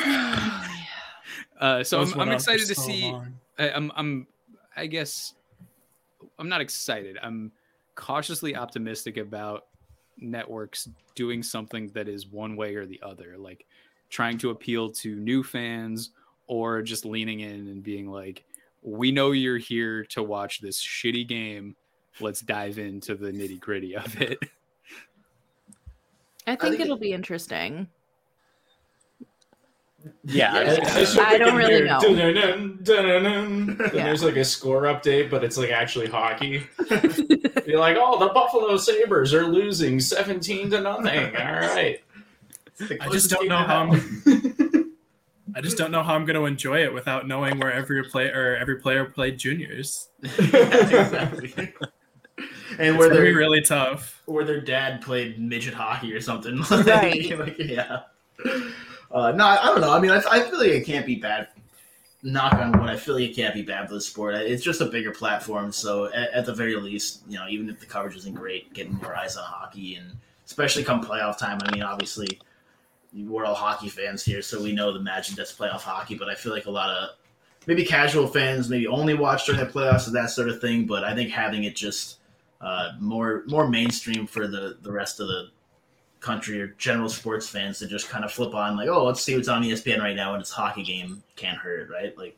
S6: uh, so
S8: Those
S6: I'm,
S8: went
S6: I'm
S8: on for
S6: excited to
S8: so
S6: see.
S8: long.
S6: I, I'm, I'm, I guess, I'm not excited. I'm cautiously optimistic about networks doing something that is one way or the other, like trying to appeal to new fans or just leaning in and being like, we know you're here to watch this shitty game. Let's dive into the nitty gritty of it.
S2: I think it'll be interesting.
S10: Yeah,
S5: Yeah.
S7: It's what
S2: I
S7: they
S2: don't
S7: can
S2: really
S7: hear.
S2: know.
S7: Dun-dun-dun, dun-dun-dun. And
S2: Yeah.
S7: there's like a score update, but it's like actually hockey. You're like, oh, the Buffalo Sabres are losing seventeen to nothing. All right.
S8: I just don't know how I'm. I just don't know how I'm going to enjoy it without knowing where every play or every player played juniors.
S5: exactly. And
S8: It's
S5: where
S8: gonna be
S5: their
S8: really tough.
S5: where their dad played midget hockey or something.
S2: Right.
S5: Like, yeah. Uh, no, I, I don't know. I mean, I, I feel like it can't be bad. Knock on wood, I feel like it can't be bad for the sport. It's just a bigger platform, so at, at the very least, you know, even if the coverage isn't great, getting more eyes on hockey, and especially come playoff time. I mean, obviously, we're all hockey fans here, so we know the magic that's playoff hockey. But I feel like a lot of maybe casual fans maybe only watch during the playoffs and that sort of thing. But I think having it just uh, more more mainstream for the, the rest of the country or general sports fans to just kind of flip on like, oh, let's see what's on E S P N right now and it's a hockey game, can't hurt, right? Like,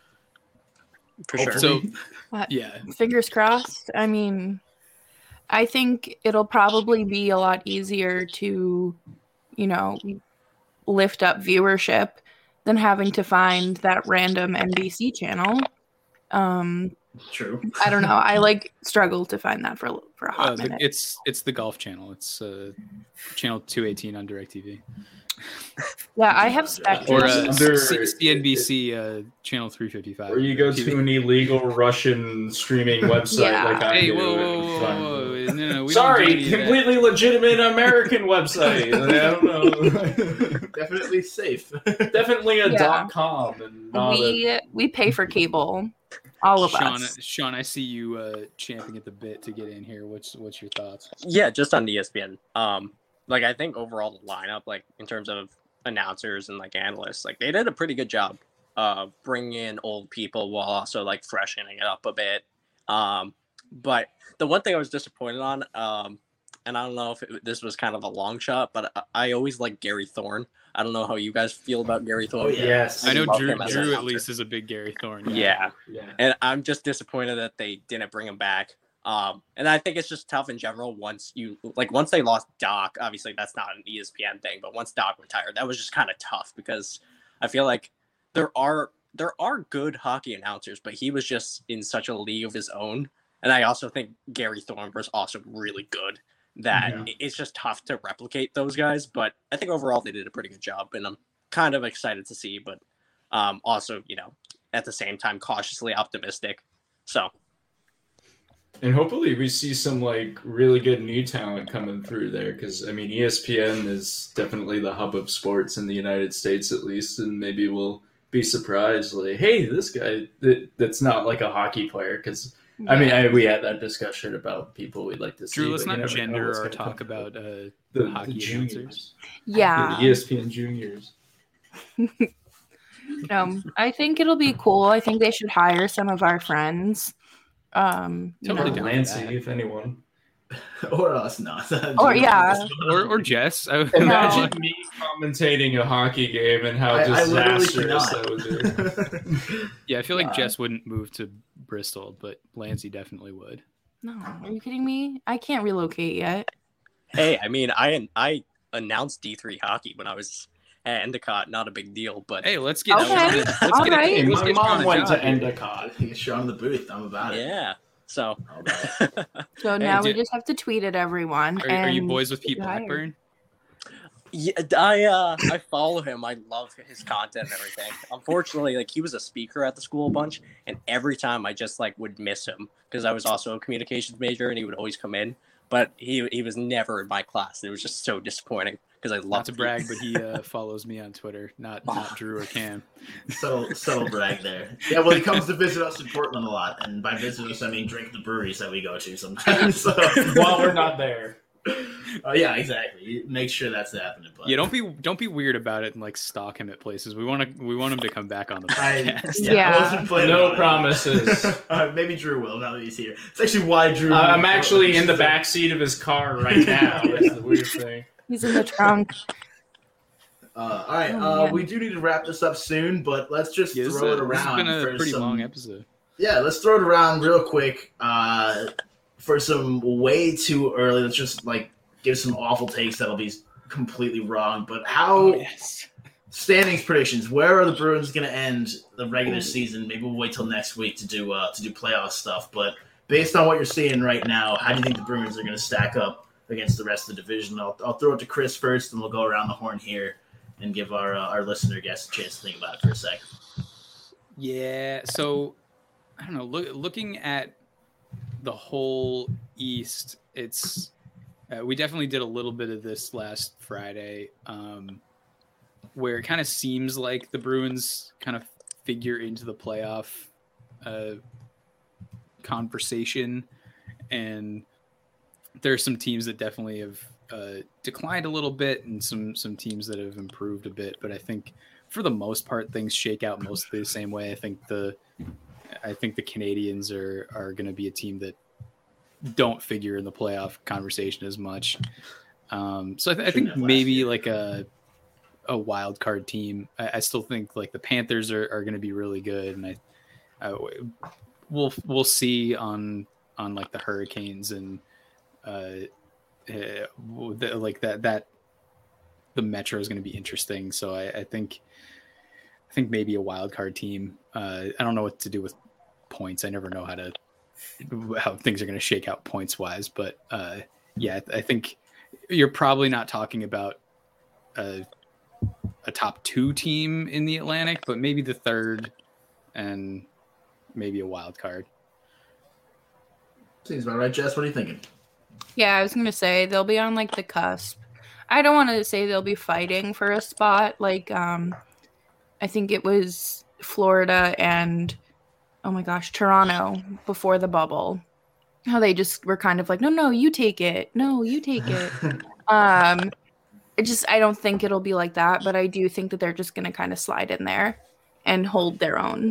S10: for sure.
S6: So,
S2: Uh,
S6: yeah.
S2: Fingers crossed. I mean, I think it'll probably be a lot easier to, you know, lift up viewership than having to find that random N B C channel. Um,
S5: true.
S2: I don't know. I like struggle to find that for for a hot
S6: Uh, the-
S2: minute.
S6: it's it's the golf channel. It's uh, channel two eighteen on DirecTV.
S2: Yeah, I have Spectrum.
S6: Or uh,
S7: Under-
S6: C- CNBC uh, channel three fifty-five.
S7: Or you go to an illegal Russian streaming website
S2: Yeah.
S7: like I
S6: Hey,
S7: do.
S6: whoa,
S7: and
S6: whoa, whoa,
S7: find-
S6: whoa, whoa. No, no, we
S7: Sorry,
S6: don't do any of that.
S7: completely legitimate American website. I don't know.
S5: Definitely safe.
S7: Definitely a
S2: Yeah.
S7: dot com and not a
S2: we we pay for cable, all of
S6: Sean,
S2: us.
S6: Sean, I see you uh, champing at the bit to get in here. What's what's your thoughts?
S10: Yeah, just on E S P N. Um, like I think overall the lineup, like in terms of announcers and like analysts, like they did a pretty good job uh bringing in old people while also like freshening it up a bit. Um, but the one thing I was disappointed on, um, and I don't know if it, this was kind of a long shot, but I, I always like Gary Thorne. I don't know how you guys feel about Gary Thorne.
S5: Oh, yeah.
S7: yes.
S6: I know
S10: love
S6: Drew,
S10: him as an
S6: Drew at
S10: announcer.
S6: least is a big Gary Thorne. guy.
S10: Yeah.
S7: Yeah.
S10: And I'm just disappointed that they didn't bring him back. Um, and I think it's just tough in general. Once you like, once they lost Doc, obviously that's not an E S P N thing, but once Doc retired, that was just kind of tough because I feel like there are there are good hockey announcers, but he was just in such a league of his own. And I also think Gary Thorne was also really good. That
S7: Yeah.
S10: it's just tough to replicate those guys. But I think overall they did a pretty good job, and I'm kind of excited to see, but um, also you know at the same time cautiously optimistic. So.
S7: And hopefully we see some like really good new talent coming through there because I mean E S P N is definitely the hub of sports in the United States at least, and maybe we'll be surprised like, hey, this guy that, that's not like a hockey player because I mean I, we had that discussion about people we'd like to see.
S6: Drew, let's
S7: but you
S6: not
S7: never know
S6: gender
S7: what's
S6: or
S7: gonna
S6: talk
S7: come.
S6: about uh,
S7: the,
S6: hockey
S7: the
S6: announcers.
S7: juniors,
S2: Yeah.
S7: the E S P N juniors.
S2: um, I think it'll be cool. I think they should hire some of our friends. Um, you
S7: Totally
S2: know.
S7: down Lancey, if anyone.
S5: Or us, not.
S2: Or yeah.
S6: Or or Jess. I,
S7: Imagine me commentating a hockey game and how
S5: I- I literally
S7: disastrous
S5: cannot.
S7: that would be.
S6: Yeah, I feel like
S2: Uh,
S6: Jess wouldn't move to Bristol, but Lancey definitely would.
S2: No, are you kidding me? I can't relocate yet.
S10: Hey, I mean, I I announced D three hockey when I was at Endicott. Not a big deal, but
S6: Hey, let's get
S2: Okay,
S6: let's
S2: all
S6: get,
S2: right.
S6: let's
S7: My
S6: get
S7: mom
S6: on a
S7: went
S6: job
S7: to
S6: here.
S7: Endicott.
S5: Get Sean in the booth. I'm about it.
S10: yeah. So
S5: All about it.
S2: So now we
S6: did-
S2: just have to tweet at everyone.
S6: Are, are you
S2: and
S6: boys with Pete
S2: get hired.
S6: Blackburn?
S10: yeah, I uh I follow him. I love his content and everything. Unfortunately, like he was a speaker at the school a bunch, and every time I just like would miss him because I was also a communications major, and he would always come in, but he he was never in my class. It was just so disappointing because I
S6: Not
S10: love
S6: to brag, but he uh, follows me on Twitter. Not not Drew or Cam.
S5: Subtle, subtle brag there. Yeah, well, he comes to visit us in Portland a lot, and by visit us, I mean drink the breweries that we go to sometimes. So.
S7: While we're not there.
S5: Oh yeah, exactly. Make sure that's happening. But
S6: Yeah, don't be don't be weird about it and like stalk him at places. We want to we want him to come back on the
S5: I,
S6: podcast.
S5: yeah,
S2: Yeah.
S5: I wasn't planning
S7: No
S5: on it.
S7: promises.
S5: uh, maybe Drew will now that he's here. It's actually why Drew.
S7: Uh, I'm actually in the back seat of his car right now. That's the weird thing.
S2: He's in the trunk.
S5: Uh, all right,
S2: Oh,
S5: uh,
S2: man.
S5: we do need to wrap this up soon, but let's just
S6: Yeah, this,
S5: throw
S6: uh,
S5: it
S6: this has
S5: around
S6: been a
S5: for
S6: pretty
S5: some.
S6: long episode.
S5: Yeah, let's throw it around real quick uh, for some way too early. Let's just like give some awful takes that'll be completely wrong. But how
S6: Oh, yes.
S5: standings predictions? Where are the Bruins going to end the regular season? Maybe we'll wait till next week to do uh, to do playoff stuff. But based on what you're seeing right now, how do you think the Bruins are going to stack up against the rest of the division? I'll, I'll throw it to Chris first, and we'll go around the horn here and give our uh, our listener guests a chance to think about it for a sec.
S6: Yeah, so I don't know. Look, looking at the whole East, it's uh, we definitely did a little bit of this last Friday, um, where it kind of seems like the Bruins kind of figure into the playoff uh, conversation, and there are some teams that definitely have uh, declined a little bit, and some some teams that have improved a bit. But I think for the most part, things shake out mostly the same way. I think the I think the Canadians are are going to be a team that don't figure in the playoff conversation as much. Um, so I, th- I think maybe like a a wild card team. I, I still think like the Panthers are, are going to be really good, and I, I we'll we'll see on on like the Hurricanes and uh, uh the, like that that the Metro is going to be interesting. So I, I think I think maybe a wild card team. Uh, I don't know what to do with points. I never know how to how things are going to shake out points wise, but uh, yeah, I think you're probably not talking about a, a top two team in the Atlantic, but maybe the third and maybe a wild card.
S5: Seems about right, Jess. What are you thinking?
S2: Yeah, I was gonna say they'll be on like the cusp. I don't want to say they'll be fighting for a spot. Like, um, I think it was Florida and oh my gosh, Toronto before the bubble. How they just were kind of like, no, no, you take it. No, you take it. um, it just I don't think it'll be like that, but I do think that they're just gonna kind of slide in there and hold their own.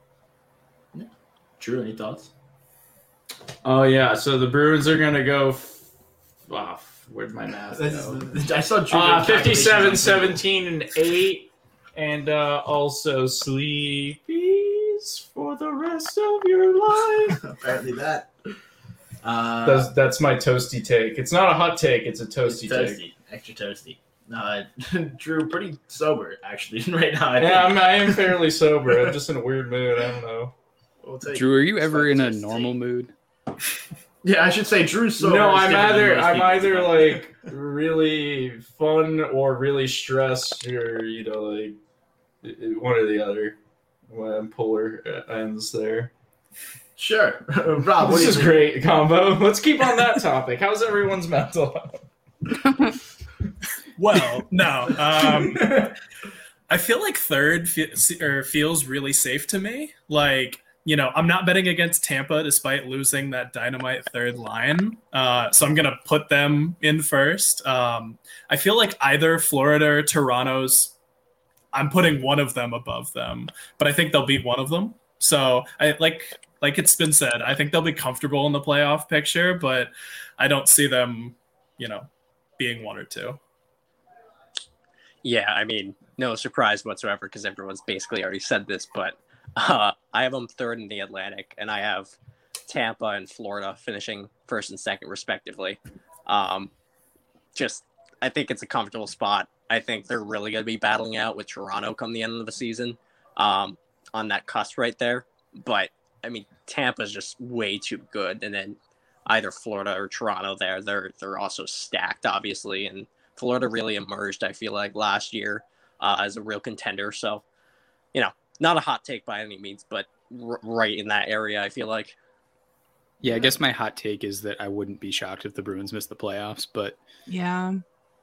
S5: Drew, any thoughts?
S7: Oh yeah, so the Bruins are gonna go. F- oh, where's my math? go?
S5: I saw Drew
S7: Uh,
S5: doing
S7: fifty-seven,
S5: calculations.
S7: seventeen, and eight, and uh, also sleepies for the rest of your life.
S5: Apparently that. Uh,
S7: That's, that's my toasty take. It's not a hot take; it's a toasty,
S5: it's toasty,
S7: take.
S5: extra toasty. Uh, Drew, pretty sober actually right now. I
S7: Yeah,
S5: think.
S7: I'm, I am fairly sober. I'm just in a weird mood. I don't know.
S5: We'll take
S6: Drew, are you
S5: it's
S6: ever
S5: like
S6: in a
S5: toasty.
S6: normal mood?
S5: Yeah, I should say Drew's sober.
S7: No,
S5: is
S7: I'm
S5: different than
S7: either
S5: most
S7: I'm
S5: people.
S7: either like really fun or really stressed, or you know, like it- it- one or the other. When I'm polar ends there.
S5: Sure, Rob. What
S7: This
S5: do you
S7: is
S5: think?
S7: great combo. Let's keep on that topic. How's everyone's mental health?
S8: Well, no. Um, I feel like third fe- or feels really safe to me. Like, you know, I'm not betting against Tampa despite losing that dynamite third line. Uh, so I'm going to put them in first. Um, I feel like either Florida or Toronto's I'm putting one of them above them, but I think they'll beat one of them. So I like like it's been said, I think they'll be comfortable in the playoff picture, but I don't see them, you know, being one or two.
S10: Yeah, I mean, no surprise whatsoever because everyone's basically already said this, but uh, I have them third in the Atlantic, and I have Tampa and Florida finishing first and second respectively. Um, just, I think it's a comfortable spot. I think they're really going to be battling out with Toronto come the end of the season um, on that cusp right there. But, I mean, Tampa's just way too good, and then either Florida or Toronto there, they're they're also stacked, obviously, and Florida really emerged, I feel like, last year uh, as a real contender. So, you know, not a hot take by any means, but r- right in that area, I feel like.
S6: Yeah, I guess my hot take is that I wouldn't be shocked if the Bruins missed the playoffs, but
S2: Yeah.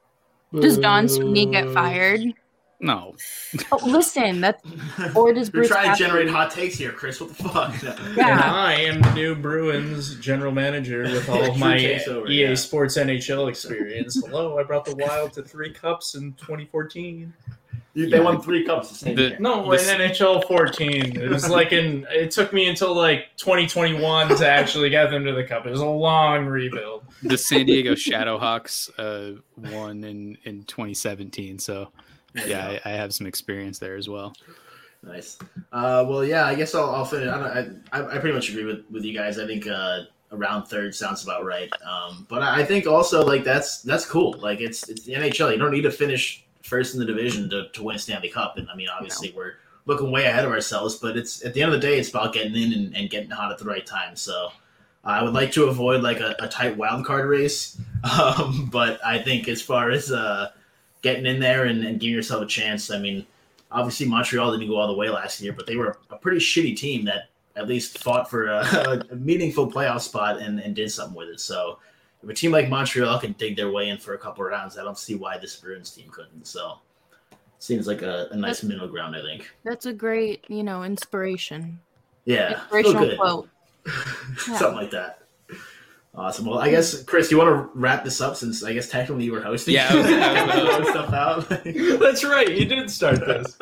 S2: Does Don Sweeney get fired?
S6: no.
S2: Oh, listen, that's or does
S5: We're
S2: Bruce
S5: trying to
S2: Cassidy-
S5: generate hot takes here, Chris. What the fuck?
S9: And
S2: Yeah.
S9: I am the new Bruins general manager with all of
S5: True
S9: my
S5: case over,
S9: E A
S5: yeah.
S9: Sports N H L experience. Hello, I brought the Wild to three cups in twenty fourteen.
S5: You- They won three cups the same
S6: The-
S5: year.
S9: No,
S6: This-
S9: in N H L fourteen. It was like in. It took me until like twenty twenty-one to actually get them to the cup. It was a long rebuild.
S6: The San Diego Shadowhawks uh, won in, in twenty seventeen, so yeah, I, I have some experience there as well.
S5: Nice. Uh, well, yeah, I guess I'll, I'll finish. I, don't, I, I pretty much agree with, with you guys. I think uh, around third sounds about right. Um, but I think also like that's that's cool. Like it's it's the N H L. You don't need to finish first in the division to, to win a Stanley Cup. And I mean, obviously, we're looking way ahead of ourselves. But it's at the end of the day, it's about getting in and, and getting hot at the right time. So I would like to avoid like a, a tight wild card race. Um, but I think as far as uh, getting in there and, and giving yourself a chance, I mean, obviously Montreal didn't go all the way last year, but they were a pretty shitty team that at least fought for a, a meaningful playoff spot and, and did something with it. So if a team like Montreal can dig their way in for a couple of rounds, I don't see why this Bruins team couldn't. So it seems like a, a nice middle ground, I think.
S2: That's a great, you know, inspiration.
S5: Yeah, feel
S2: Inspirational
S5: good.
S2: quote. Yeah.
S5: Something like that. Awesome. Well, I guess, Chris, you want to wrap this up since I guess technically you were hosting?
S6: Yeah, I was- I was-
S5: Throwing stuff out.
S9: That's right. You did start this.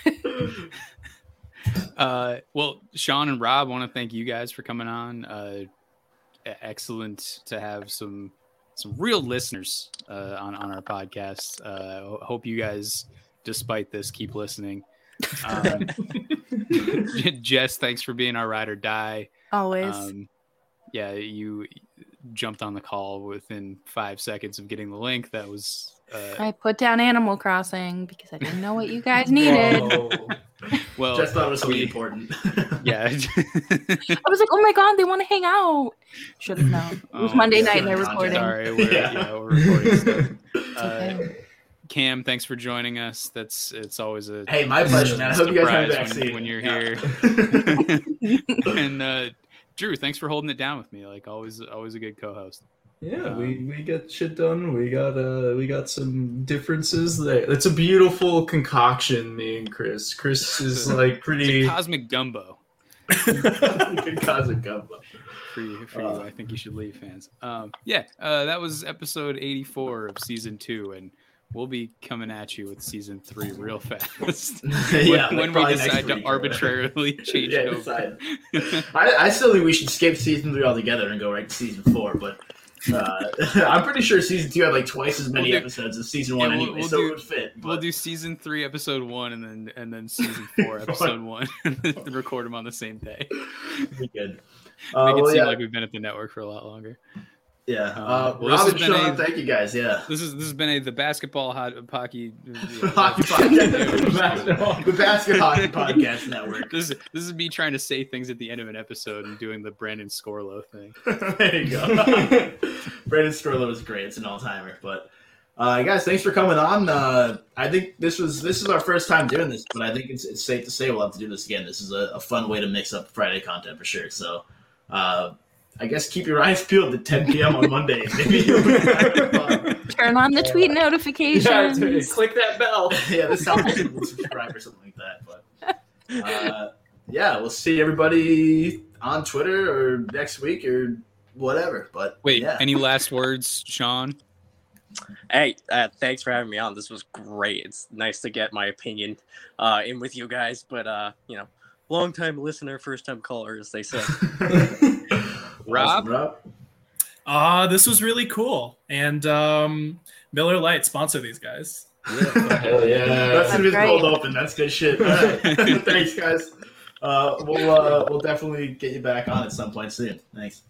S6: Uh, well, Sean and Rob, want to thank you guys for coming on. Uh, e- excellent to have some some real listeners uh, on on our podcast. Uh, ho- hope you guys, despite this, keep listening. Um, Jess, thanks for being our ride or die.
S2: Always.
S6: Um, yeah, you jumped on the call within five seconds of getting the link. That was uh,
S2: I put down Animal Crossing because I didn't know what you guys needed.
S9: Whoa.
S6: well.
S5: Just thought it was something
S6: we-
S5: important.
S6: Yeah.
S2: I was like, oh my god, they want to hang out. Should have known. It was
S6: Oh,
S2: Monday
S6: yeah.
S2: night and they're
S5: Sorry,
S2: recording.
S6: Sorry, we're,
S5: Yeah.
S6: yeah. we're recording stuff. Uh,
S2: Okay.
S6: Cam, thanks for joining us. That's it's always a
S5: Hey, my pleasure, man. I hope you guys have
S6: surprise
S5: a
S6: when,
S5: vaccine.
S6: when you're
S5: Yeah.
S6: here. And uh, Drew, thanks for holding it down with me. Like always, always a good co-host.
S9: Yeah, we, we get shit done. We got uh we got some differences there. It's a beautiful concoction, me and Chris. Chris is like
S6: It's
S9: pretty.
S6: a cosmic gumbo
S5: Good cause of gumbo.
S6: for you. For
S5: Uh.
S6: you, I think you should leave, fans. Um, yeah, uh, that was episode eighty-four of season two, and we'll be coming at you with season three real fast.
S5: Yeah,
S6: when when we
S5: probably next
S6: decide to
S5: week.
S6: arbitrarily change
S5: Yeah,
S6: it over.
S5: decide. I, I still think we should skip season three altogether and go right to season four, but uh, I'm pretty sure season two had like twice as many
S6: We'll do-
S5: episodes as season
S6: Yeah,
S5: one
S6: we'll-
S5: anyway,
S6: we'll
S5: so
S6: do-
S5: it would fit.
S6: We'll
S5: but-
S6: do season three, episode one, and then and then season four, episode one, and then record them on the same day.
S5: Be good.
S6: Make
S5: Uh,
S6: it
S5: well,
S6: seem
S5: yeah,
S6: like we've been at the network for a lot longer.
S5: yeah.
S6: Uh,
S5: Uh,
S6: well, this
S5: Rob
S6: has
S5: and
S6: been
S5: Sean,
S6: a-
S5: thank you guys. Yeah.
S6: This is this has been a the basketball hot hockey
S5: Hockey podcast. The Basket Hockey Podcast Network.
S6: This is this is me trying to say things at the end of an episode and doing the Brandon Scorlo thing.
S5: There you go. Brandon Scorlo is great. It's an all-timer. But uh, guys, thanks for coming on. Uh, I think this was this is our first time doing this, but I think it's, it's safe to say we'll have to do this again. This is a, a fun way to mix up Friday content for sure. So uh, I guess keep your eyes peeled at ten p.m. on Monday. Maybe you'll be back to fun.
S2: Turn on the tweet
S9: Yeah,
S2: notifications.
S9: dude, click that bell.
S5: Yeah, this helps people subscribe or something like that. But uh, yeah, we'll see everybody on Twitter or next week or whatever. But
S6: Wait,
S5: yeah.
S6: any last words, Sean?
S10: Hey, uh, thanks for having me on. This was great. It's nice to get my opinion uh, in with you guys, but uh, you know, long time listener, first time caller, as they say.
S6: Rob,
S5: Rob?
S8: Uh, this was really cool. And um, Miller Lite, sponsor these guys.
S7: Yeah, hell yeah.
S5: That's gonna be the
S2: That's
S5: cold
S2: great.
S5: open. That's good shit. All right. Thanks, guys. Uh, we'll uh, we'll definitely get you back on at some point soon. Thanks.